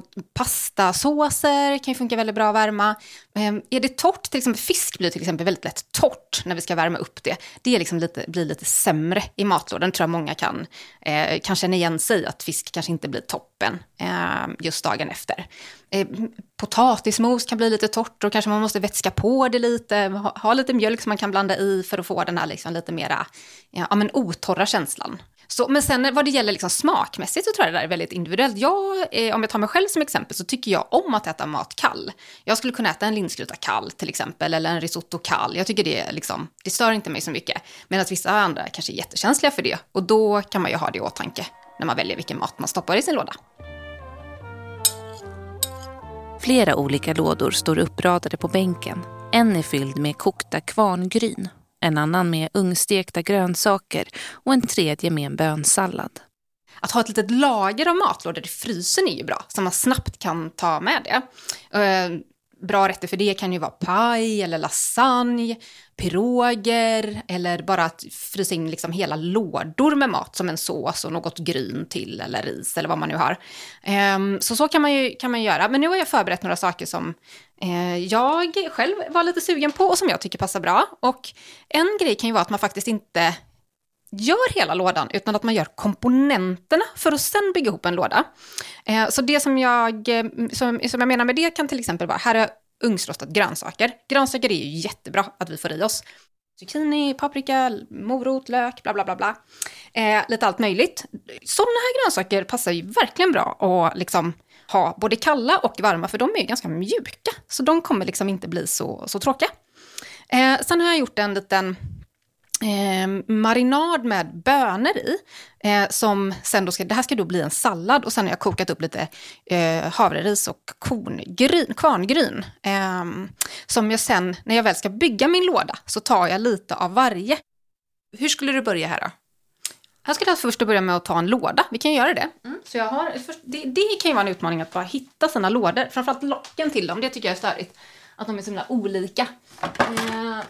pastasåser kan ju funka väldigt bra att värma. Eh, är det torrt, till exempel fisk blir till exempel väldigt lätt torrt när vi ska värma upp det. Det är liksom lite, blir lite sämre i matlådan, tror jag många kan, eh, kan känna igen sig att fisk kanske inte blir toppen eh, just dagen efter. Eh, potatismos kan bli lite torrt och kanske man måste vätska på det lite, ha, ha lite mjölk som man kan blanda i för att få den här liksom lite mera ja, men otorra känslan. Så, men sen vad det gäller liksom smakmässigt så tror jag det där är väldigt individuellt. Jag, eh, om jag tar mig själv som exempel så tycker jag om att äta mat kall. Jag skulle kunna äta en linsgryta kall till exempel, eller en risotto kall. Jag tycker det, liksom, det stör inte mig så mycket. Men att vissa andra kanske är jättekänsliga för det. Och då kan man ju ha det i åtanke när man väljer vilken mat man stoppar i sin låda. Flera olika lådor står uppradade på bänken. En är fylld med kokta kvarngryn, en annan med ungstekta grönsaker och en tredje med en bönsallad. Att ha ett litet lager av matlådor i frysen är ju bra, så man snabbt kan ta med det. Uh, bra rätter för det kan ju vara paj eller lasagne, piroger eller bara att frysa in liksom hela lådor med mat som en sås och något gryn till eller ris eller vad man nu har. Um, så så kan man ju kan man göra. Men nu har jag förberett några saker som eh, jag själv var lite sugen på och som jag tycker passar bra. Och en grej kan ju vara att man faktiskt inte gör hela lådan utan att man gör komponenterna för att sen bygga ihop en låda. Eh, så det som jag, som, som jag menar med det kan till exempel vara, här är ungsrostade grönsaker. Grönsaker är ju jättebra att vi får i oss. Zucchini, paprika, morot, lök, bla bla bla bla. Eh, lite allt möjligt. Sådana här grönsaker passar ju verkligen bra att liksom ha både kalla och varma, för de är ju ganska mjuka. Så de kommer liksom inte bli så, så tråkiga. Eh, sen har jag gjort en liten Eh, marinad med bönor i eh, som sen då ska, det här ska då bli en sallad och sen har jag kokat upp lite eh, havreris och korngryn, kvarngryn eh, som jag sen, när jag väl ska bygga min låda så tar jag lite av varje. Hur skulle du börja här då? Här ska jag först börja med att ta en låda. Vi kan göra det. Mm. Så jag har, först, det, det kan ju vara en utmaning att bara hitta sina lådor, framförallt locken till dem, det tycker jag är störigt att de är så himla olika. eh,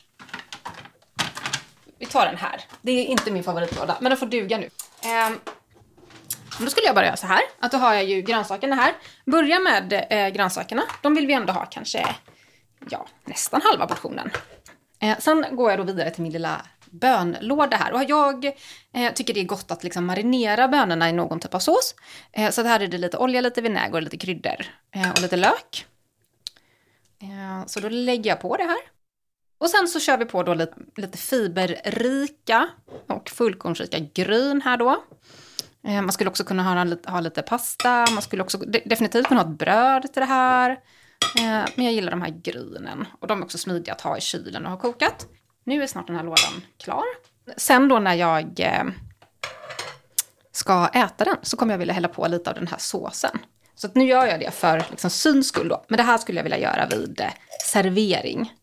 Vi tar den här. Det är inte min favoritlåda, men den får duga nu. Ehm, då skulle jag bara göra så här. Att då har jag ju grönsakerna här. Börja med eh, grönsakerna. De vill vi ändå ha kanske ja, nästan halva portionen. Eh, sen går jag då vidare till min lilla bönlåda här. Och jag eh, tycker det är gott att liksom marinera bönorna i någon typ av sås. Eh, så här är det lite olja, lite vinäger, lite kryddor eh, och lite lök. Eh, så då lägger jag på det här. Och sen så kör vi på då lite, lite fiberrika och fullkornsrika gryn här då. Eh, man skulle också kunna ha, ha lite pasta. Man skulle också de, definitivt kunna ha ett bröd till det här. Eh, men jag gillar de här grynen. Och de är också smidiga att ha i kylen och ha kokat. Nu är snart den här lådan klar. Sen då när jag eh, ska äta den så kommer jag vilja hälla på lite av den här såsen. Så att nu gör jag det för liksom syns skull då. Men det här skulle jag vilja göra vid eh, servering.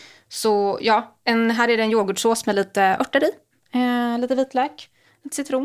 Så ja, en, här är det en yoghurtsås med lite örter i. Eh, lite vitlök, lite citron.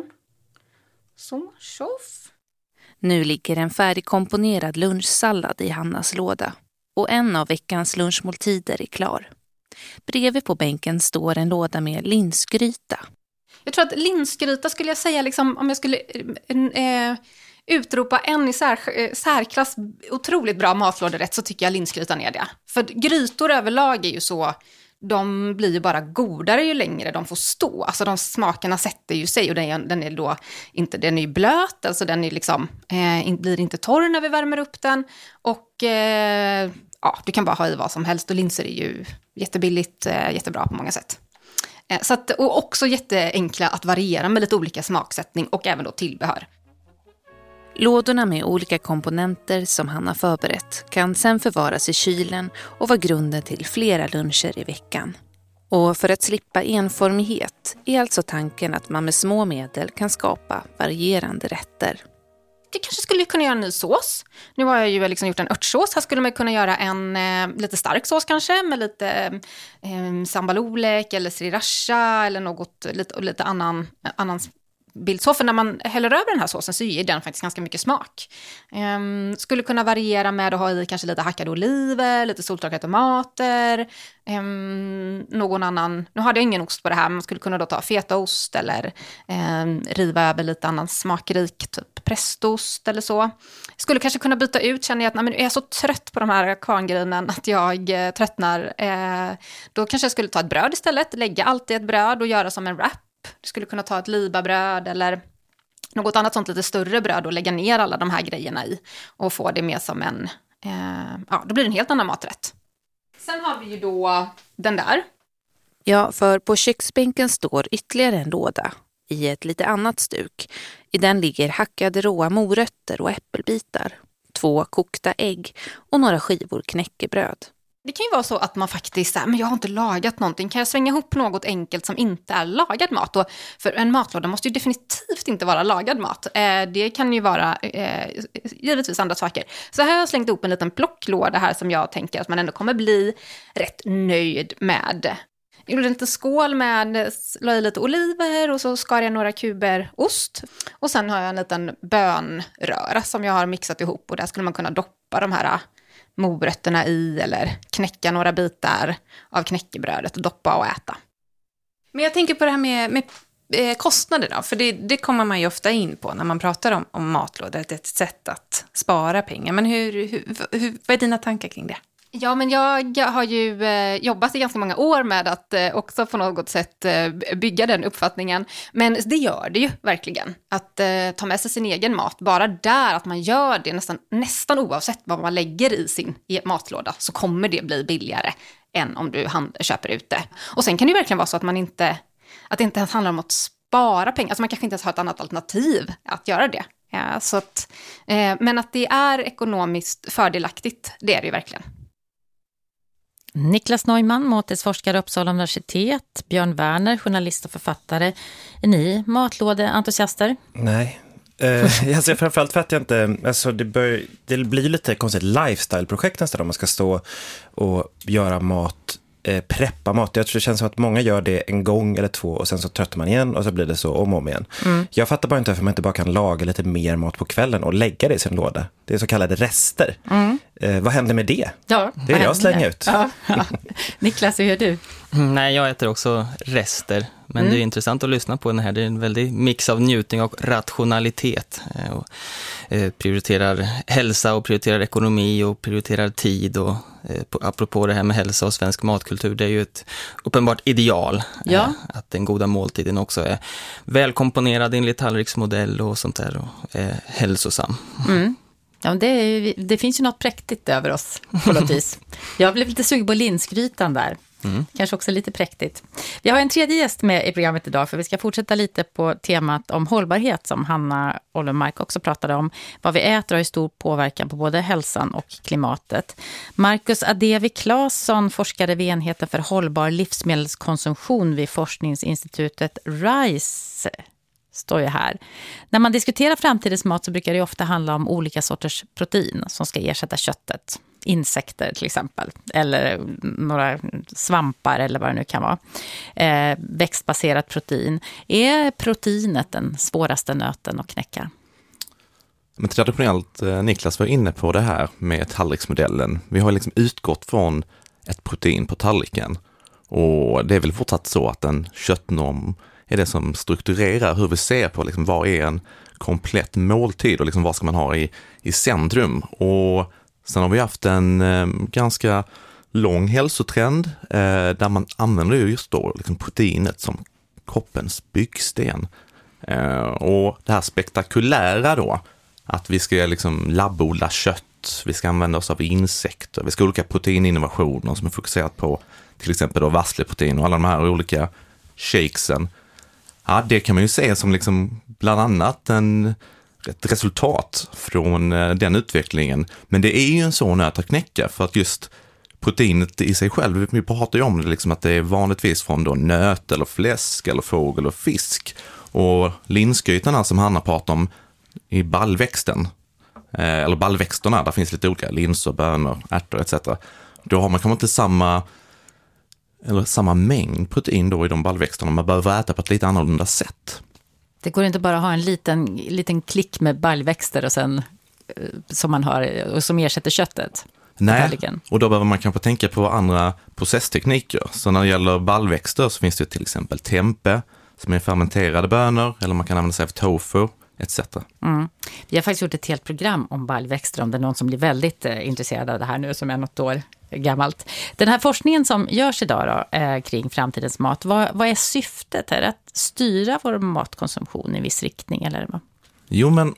Så, tjoff. Nu ligger en färdigkomponerad lunchsallad i Hannas låda. Och en av veckans lunchmåltider är klar. Bredvid på bänken står en låda med linsgryta. Jag tror att linsgryta skulle jag säga, liksom, om jag skulle eh, utropa en i sär, särklass otroligt bra matlåderätt så tycker jag linsgrytan är det. För grytor överlag är ju så, de blir ju bara godare ju längre de får stå. Alltså de smakerna sätter ju sig och den är, den är då inte, den är ju blöt, alltså den är liksom, eh, blir inte torr när vi värmer upp den. Och eh, ja, du kan bara ha i vad som helst och linser är ju jättebilligt, eh, jättebra på många sätt. Eh, så att, och också jätteenkla att variera med lite olika smaksättning och även då tillbehör. Lådorna med olika komponenter som han har förberett kan sen förvaras i kylen och vara grunden till flera luncher i veckan. Och för att slippa enformighet är alltså tanken att man med små medel kan skapa varierande rätter. Jag kanske skulle kunna göra en ny sås. Nu har jag ju liksom gjort en örtsås. Här skulle man kunna göra en eh, lite stark sås kanske med lite eh, sambal olek eller sriracha eller något lite, lite annan, annan bild. Så för när man häller över den här såsen så ger den faktiskt ganska mycket smak. Um, skulle kunna variera med att ha i kanske lite hackade oliver, lite soltorkade tomater, um, någon annan, nu hade jag ingen ost på det här, men man skulle kunna då ta fetaost eller um, riva över lite annan smakrik, typ prästost eller så. Skulle kanske kunna byta ut, känner jag att nej, men jag är så trött på de här kvarngrynen att jag eh, tröttnar. Eh, då kanske jag skulle ta ett bröd istället, lägga allt i ett bröd och göra som en wrap. Du skulle kunna ta ett libabröd eller något annat sånt lite större bröd och lägga ner alla de här grejerna i och få det med som en, eh, ja, då blir det en helt annan maträtt. Sen har vi ju då den där. Ja, för på köksbänken står ytterligare en låda i ett lite annat stuk. I den ligger hackade råa morötter och äppelbitar, två kokta ägg och några skivor knäckebröd. Det kan ju vara så att man faktiskt säger, men jag har inte lagat någonting. Kan jag svänga ihop något enkelt som inte är lagad mat? Och för en matlåda måste ju definitivt inte vara lagad mat. Eh, det kan ju vara eh, givetvis andra saker. Så här har jag slängt ihop en liten plocklåda här som jag tänker att man ändå kommer bli rätt nöjd med. Jag gjorde en liten skål med, la i lite oliver och så skar jag några kuber ost. Och sen har jag en liten bönröra som jag har mixat ihop och där skulle man kunna doppa de här morötterna i eller knäcka några bitar av knäckebrödet och doppa och äta. Men jag tänker på det här med, med eh, kostnader då, för det, det kommer man ju ofta in på när man pratar om, om matlådor, det är ett sätt att spara pengar. Men hur, hur, hur, vad är dina tankar kring det? Ja, men jag har ju eh, jobbat i ganska många år med att eh, också på något sätt eh, bygga den uppfattningen. Men det gör det ju verkligen. Att eh, ta med sig sin egen mat. Bara där att man gör det nästan, nästan oavsett vad man lägger i sin matlåda så kommer det bli billigare än om du hand- köper ute. Och sen kan det ju verkligen vara så att man inte, att det inte ens handlar om att spara pengar. Alltså man kanske inte ens har ett annat alternativ att göra det. Ja, så att, eh, men att det är ekonomiskt fördelaktigt, det är det ju verkligen. Niklas Neumann, maträttsforskare Uppsala universitet, Björn Werner, journalist och författare. Är ni matlådeentusiaster? Nej. Uh, jag ser framförallt för att jag inte, alltså det, bör, det blir lite konstigt lifestyle-projekt nästan om man ska stå och göra mat, eh, preppa mat. Jag tror det känns som att många gör det en gång eller två och sen så tröttar man igen och så blir det så om och om igen. Mm. Jag fattar bara inte varför man inte bara kan laga lite mer mat på kvällen och lägga det i sin låda. Det är så kallade rester. Mm. Eh, vad händer med det? Ja, det är det jag slänger ut. Ja, ja. Niklas, hur gör du? Mm, nej, jag äter också rester. Men mm. det är intressant att lyssna på den här. Det är en väldig mix av njutning och rationalitet. Eh, och, eh, prioriterar hälsa och prioriterar ekonomi och prioriterar tid. Och, eh, på, apropå det här med hälsa och svensk matkultur, det är ju ett uppenbart ideal. Ja. Eh, att den goda måltiden också är välkomponerad enligt tallriksmodell och sånt där. Och är hälsosam. Mm. Ja, det, är, det finns ju något präktigt över oss på något vis. Jag blev lite sugen på linsgrytan där. Mm. Kanske också lite präktigt. Vi har en tredje gäst med i programmet idag för vi ska fortsätta lite på temat om hållbarhet som Hanna Ollenmark också pratade om. Vad vi äter har ju stor påverkan på både hälsan och klimatet. Marcus Adevi Claesson forskade vid enheten för hållbar livsmedelskonsumtion vid forskningsinstitutet RISE. står ju här. När man diskuterar framtidens mat så brukar det ofta handla om olika sorters protein som ska ersätta köttet. Insekter till exempel, eller några svampar eller vad det nu kan vara. Eh, växtbaserat protein. Är proteinet den svåraste nöten att knäcka? Men traditionellt, Niklas var inne på det här med tallriksmodellen. Vi har liksom utgått från ett protein på tallriken. Och det är väl fortsatt så att en köttnorm är det som strukturerar hur vi ser på liksom, vad är en komplett måltid och liksom, vad ska man ha i, i centrum. Och sen har vi haft en eh, ganska lång hälsotrend eh, där man använder just då liksom, proteinet som kroppens byggsten. Eh, och det här spektakulära då, att vi ska liksom labbodla kött, vi ska använda oss av insekter, vi ska ha olika proteininnovationer som är fokuserat på till exempel då vassleprotein och alla de här olika shakesen. Ja, det kan man ju se som liksom bland annat en, ett resultat från den utvecklingen. Men det är ju en sån nöt att knäcka för att just proteinet i sig själv, vi pratar ju om det liksom att det är vanligtvis från då nöt eller fläsk eller fågel och fisk. Och linsgrytorna som Hanna pratar om i ballväxten, eller ballväxterna, där finns lite olika linser, bönor, ärtor et cetera. Då har man kanske inte samma eller samma mängd protein då i de ballväxterna. Man behöver äta på ett lite annorlunda sätt. Det går inte bara att ha en liten, liten klick med baljväxter och sen, som man har och som ersätter köttet. Nej, och då behöver man kanske tänka på andra processtekniker. Så när det gäller ballväxter så finns det till exempel tempe som är fermenterade bönor, eller man kan använda sig av tofu et cetera. Mm. Vi har faktiskt gjort ett helt program om baljväxter, om det är någon som blir väldigt eh, intresserad av det här nu som är något år gammalt. Den här forskningen som görs idag då, eh, kring framtidens mat, vad, vad är syftet? Är det att styra vår matkonsumtion i viss riktning? Eller vad? Jo, men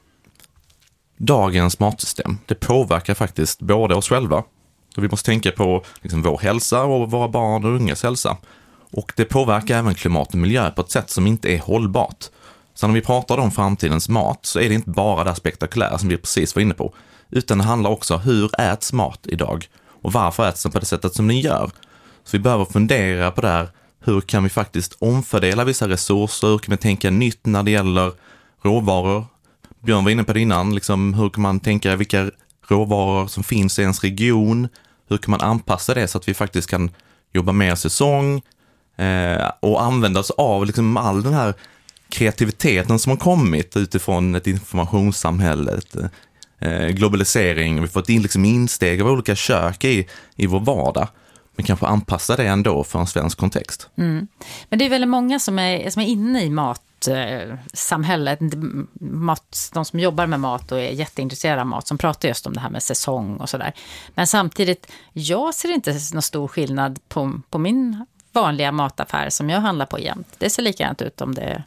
dagens matsystem, det påverkar faktiskt både oss själva. Så vi måste tänka på liksom, vår hälsa och våra barn och ungas hälsa. Och det påverkar även klimat och miljö på ett sätt som inte är hållbart. Så när vi pratar om framtidens mat så är det inte bara det spektakulära som vi precis var inne på. Utan det handlar också om hur äts mat idag och varför äts den på det sättet som den gör. Så vi behöver fundera på det här, hur kan vi faktiskt omfördela vissa resurser, hur kan vi tänka nytt när det gäller råvaror. Björn var inne på det innan, liksom, hur kan man tänka vilka råvaror som finns i ens region, hur kan man anpassa det så att vi faktiskt kan jobba mer säsong eh, och använda oss av liksom, all den här kreativiteten som har kommit utifrån ett informationssamhälle, ett, eh, globalisering. Vi får ett in, liksom, insteg av olika kök i, i vår vardag. Men kanske anpassa det ändå för en svensk kontext. Mm. Men det är väldigt många som är, som är inne i matsamhället, mat, de som jobbar med mat och är jätteintresserade av mat, som pratar just om det här med säsong och sådär. Men samtidigt, jag ser inte någon stor skillnad på, på min vanliga mataffär som jag handlar på jämt. Det ser likadant ut om det är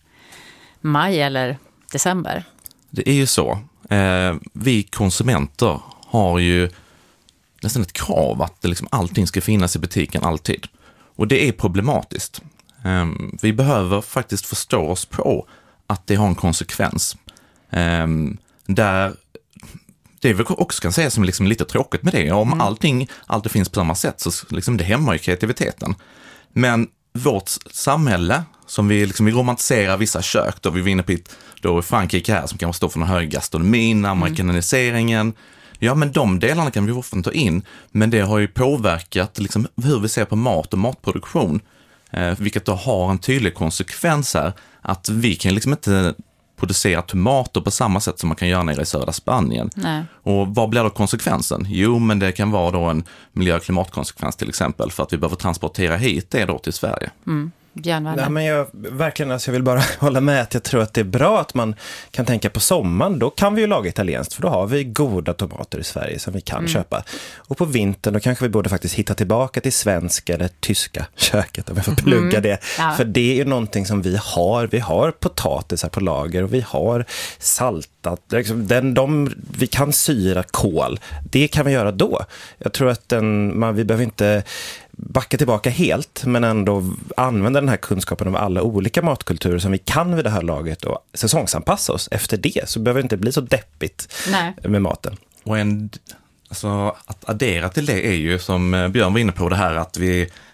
maj eller december. Det är ju så. Eh, vi konsumenter har ju nästan ett krav att det liksom allting ska finnas i butiken alltid. Och det är problematiskt. Eh, vi behöver faktiskt förstå oss på att det har en konsekvens. Eh, där det vi också kan säga som liksom lite tråkigt med det. Om mm. allting alltid finns på samma sätt så liksom det hämmar ju kreativiteten. Men vårt samhälle, som vi, liksom, vi romantiserar vissa kök, då vi vinner på då Frankrike här som kan stå för den höga gastronomin, amerikaniseringen. Mm. Ja, men de delarna kan vi ofta ta in, men det har ju påverkat liksom, hur vi ser på mat och matproduktion, eh, vilket då har en tydlig konsekvens här, att vi kan liksom inte producera tomater på samma sätt som man kan göra nere i södra Spanien. Nej. Och vad blir då konsekvensen? Jo, men det kan vara då en miljö- och klimatkonsekvens till exempel, för att vi behöver transportera hit det då till Sverige. Mm. Nej, men jag, verkligen, alltså jag vill bara hålla med att jag tror att det är bra att man kan tänka på sommaren. Då kan vi ju laga italienskt, för då har vi goda tomater i Sverige som vi kan mm. köpa. Och på vintern då kanske vi borde faktiskt hitta tillbaka till svenska eller tyska köket, om jag får plugga mm. det. Ja. För det är ju någonting som vi har. Vi har potatisar på lager och vi har saltat. Liksom, den, de, vi kan syra kål. Det kan vi göra då. Jag tror att den, man, vi behöver inte backa tillbaka helt, men ändå använda den här kunskapen om alla olika matkulturer som vi kan vid det här laget och säsongsanpassa oss efter det, så behöver det inte bli så deppigt Nej. med maten. Och en, alltså, att addera till det är ju, som Björn var inne på, det här att vi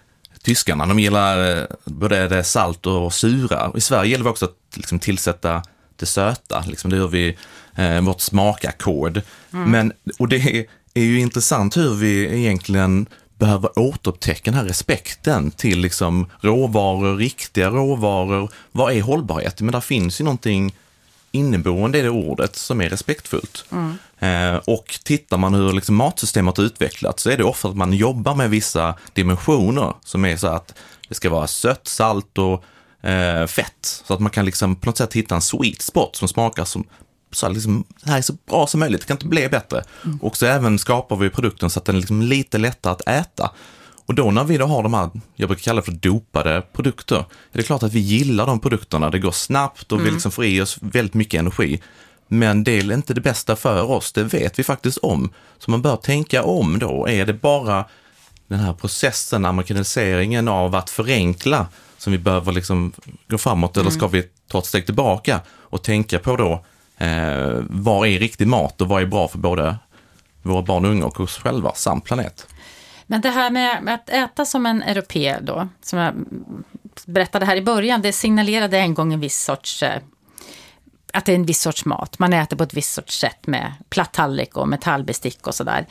tyskarna. De gillar både det salt och sura. I Sverige gäller det också att liksom tillsätta det söta. Liksom det gör vi eh, vårt smakackord. Mm. Men, och det är, är ju intressant hur vi egentligen behöver återupptäcka den här respekten till liksom råvaror, riktiga råvaror. Vad är hållbarhet? Men där finns ju någonting inneboende i det ordet som är respektfullt. Mm. Eh, och tittar man hur liksom matsystemet har utvecklats så är det ofta att man jobbar med vissa dimensioner som är så att det ska vara sött, salt och eh, fett. Så att man kan liksom på något sätt hitta en sweet spot som smakar som så liksom, det här är så bra som möjligt, det kan inte bli bättre. Mm. Och så även skapar vi produkten så att den är liksom lite lättare att äta. Och då när vi då har de här, jag brukar kalla det för dopade produkter, är det klart att vi gillar de produkterna. Det går snabbt och mm. vi liksom får i oss väldigt mycket energi. Men det är inte det bästa för oss, det vet vi faktiskt om. Så man bör tänka om då, är det bara den här processen, amerikaniseringen av att förenkla som vi behöver liksom gå framåt, mm. eller ska vi ta ett steg tillbaka och tänka på då eh, vad är riktig mat och vad är bra för både våra barn och unga och oss själva samt planet. Men det här med att äta som en europé då, som jag berättade här i början, det signalerade en gång en viss sorts, att det är en viss sorts mat. Man äter på ett visst sorts sätt med platt tallrik och metallbestick och sådär.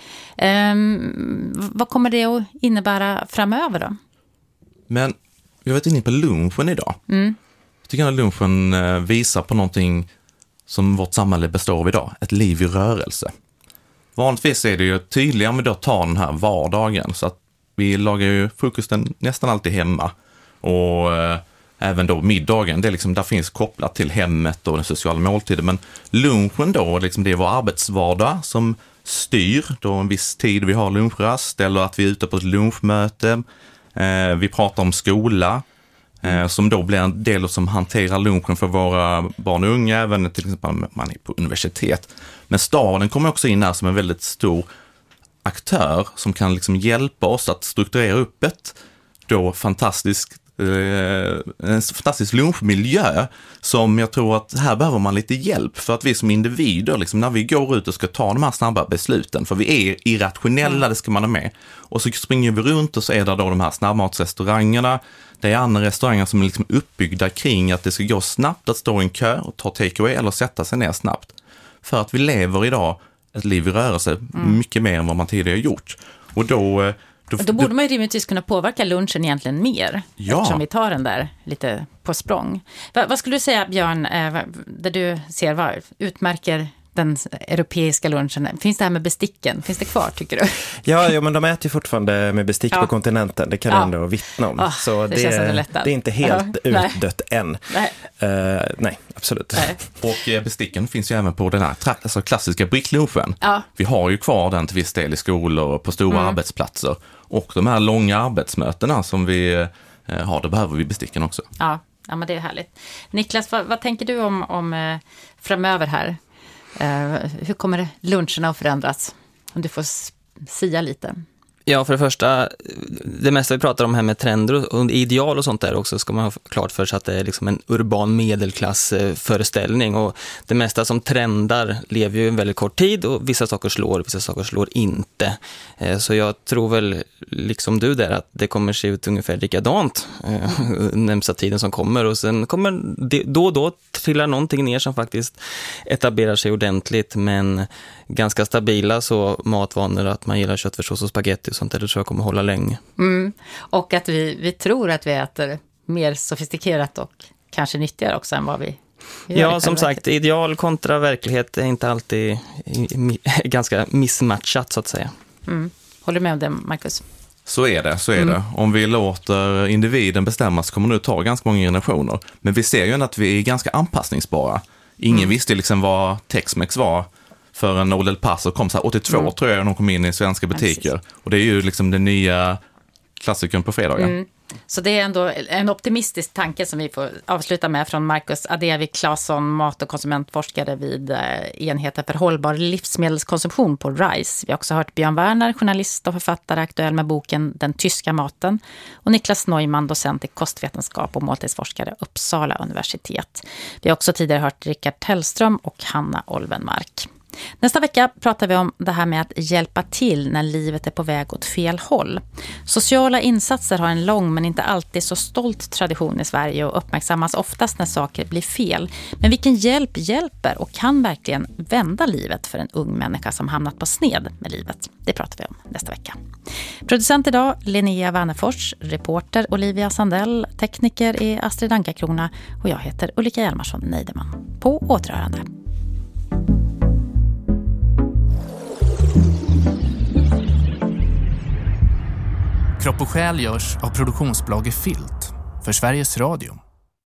Um, vad kommer det att innebära framöver då? Men vi har varit inne på lunchen idag. Mm. Jag tycker att lunchen visar på någonting som vårt samhälle består av idag. Ett liv i rörelse. Vanligtvis är det ju tydligare om vi då tar den här vardagen. Så att vi lagar ju frukosten nästan alltid hemma. Och eh, även då middagen, det är liksom, där finns kopplat till hemmet och den sociala måltiden. Men lunchen då, liksom det är vår arbetsvardag som styr då en viss tid vi har lunchrast. Eller att vi är ute på ett lunchmöte. Eh, vi pratar om skola. Eh, som då blir en del som hanterar lunchen för våra barn och unga. Även till exempel man är på universitet. Men staden kommer också in här som en väldigt stor aktör som kan liksom hjälpa oss att strukturera upp ett då fantastisk, eh, en fantastisk lunchmiljö som jag tror att här behöver man lite hjälp för att vi som individer, liksom, när vi går ut och ska ta de här snabba besluten, för vi är irrationella, det ska man ha med. Och så springer vi runt och så är det då de här snabbmatsrestaurangerna. Det är andra restauranger som är liksom uppbyggda kring att det ska gå snabbt att stå i en kö och ta takeaway eller sätta sig ner snabbt. För att vi lever idag ett liv i rörelse mm. mycket mer än vad man tidigare gjort. Och då, då, då borde man ju rimligtvis kunna påverka lunchen egentligen mer. Ja. Eftersom vi tar den där lite på språng. Va, vad skulle du säga, Björn, där du ser vad utmärker den europeiska lunchen? Finns det här med besticken? Finns det kvar, tycker du? Ja, ja men de äter ju fortfarande med bestick ja. på kontinenten. Det kan jag ja. ändå vittna om. Oh, så det, det, är, det är inte helt ja. utdött nej. än. Nej. Uh, nej, absolut. Nej. Och besticken finns ju även på den här alltså klassiska bricklunchen. Ja. Vi har ju kvar den till viss del i skolor och på stora mm. arbetsplatser. Och de här långa arbetsmötena som vi uh, har, då behöver vi besticken också. Ja, ja men det är härligt. Niklas, vad, vad tänker du om, om uh, framöver här? Uh, hur kommer luncherna att förändras? Om du får sia lite. Ja, för det första, det mesta vi pratar om här med trender och ideal och sånt där också ska man ha klart för sig att det är liksom en urban medelklassföreställning och det mesta som trendar lever ju en väldigt kort tid och vissa saker slår, vissa saker slår inte. Så jag tror väl, liksom du där, att det kommer se ut ungefär likadant närmsta tiden som kommer och sen kommer det, då och då trillar någonting ner som faktiskt etablerar sig ordentligt men ganska stabila så matvanor att man gillar köttfärssås och spaghetti och sånt där, det tror jag kommer hålla länge. Mm. Och att vi, vi tror att vi äter mer sofistikerat och kanske nyttigare också än vad vi gör. Ja, som sagt, ideal kontra verklighet är inte alltid ganska missmatchat så att säga. Mm. Håller du med om det, Marcus? Så är det, så är mm. det. Om vi låter individen bestämma så kommer det ta ganska många generationer. Men vi ser ju att vi är ganska anpassningsbara. Ingen mm. visste liksom vad Tex-Mex var för en Old El Paso kom så här åttiotvå mm. tror jag de kom in i svenska butiker. Ja, och det är ju liksom den nya klassikern på fredagen. Mm. Så det är ändå en optimistisk tanke som vi får avsluta med från Marcus Adevi Claesson, mat- och konsumentforskare vid enheten för hållbar livsmedelskonsumtion på RISE. Vi har också hört Björn Werner, journalist och författare, aktuell med boken Den tyska maten. Och Niklas Neumann, docent i kostvetenskap och måltidsforskare, Uppsala universitet. Vi har också tidigare hört Rickard Tellström och Hanna Olvenmark. Nästa vecka pratar vi om det här med att hjälpa till när livet är på väg åt fel håll. Sociala insatser har en lång men inte alltid så stolt tradition i Sverige och uppmärksammas oftast när saker blir fel. Men vilken hjälp hjälper och kan verkligen vända livet för en ung människa som hamnat på sned med livet? Det pratar vi om nästa vecka. Producent idag Linnea Wannefors, reporter Olivia Sandell, tekniker är Astrid Ankarkrona och jag heter Ulrika Hjalmarsson Neideman. På återhörande. Kropp och själ görs av produktionsbolaget Filt för Sveriges Radio.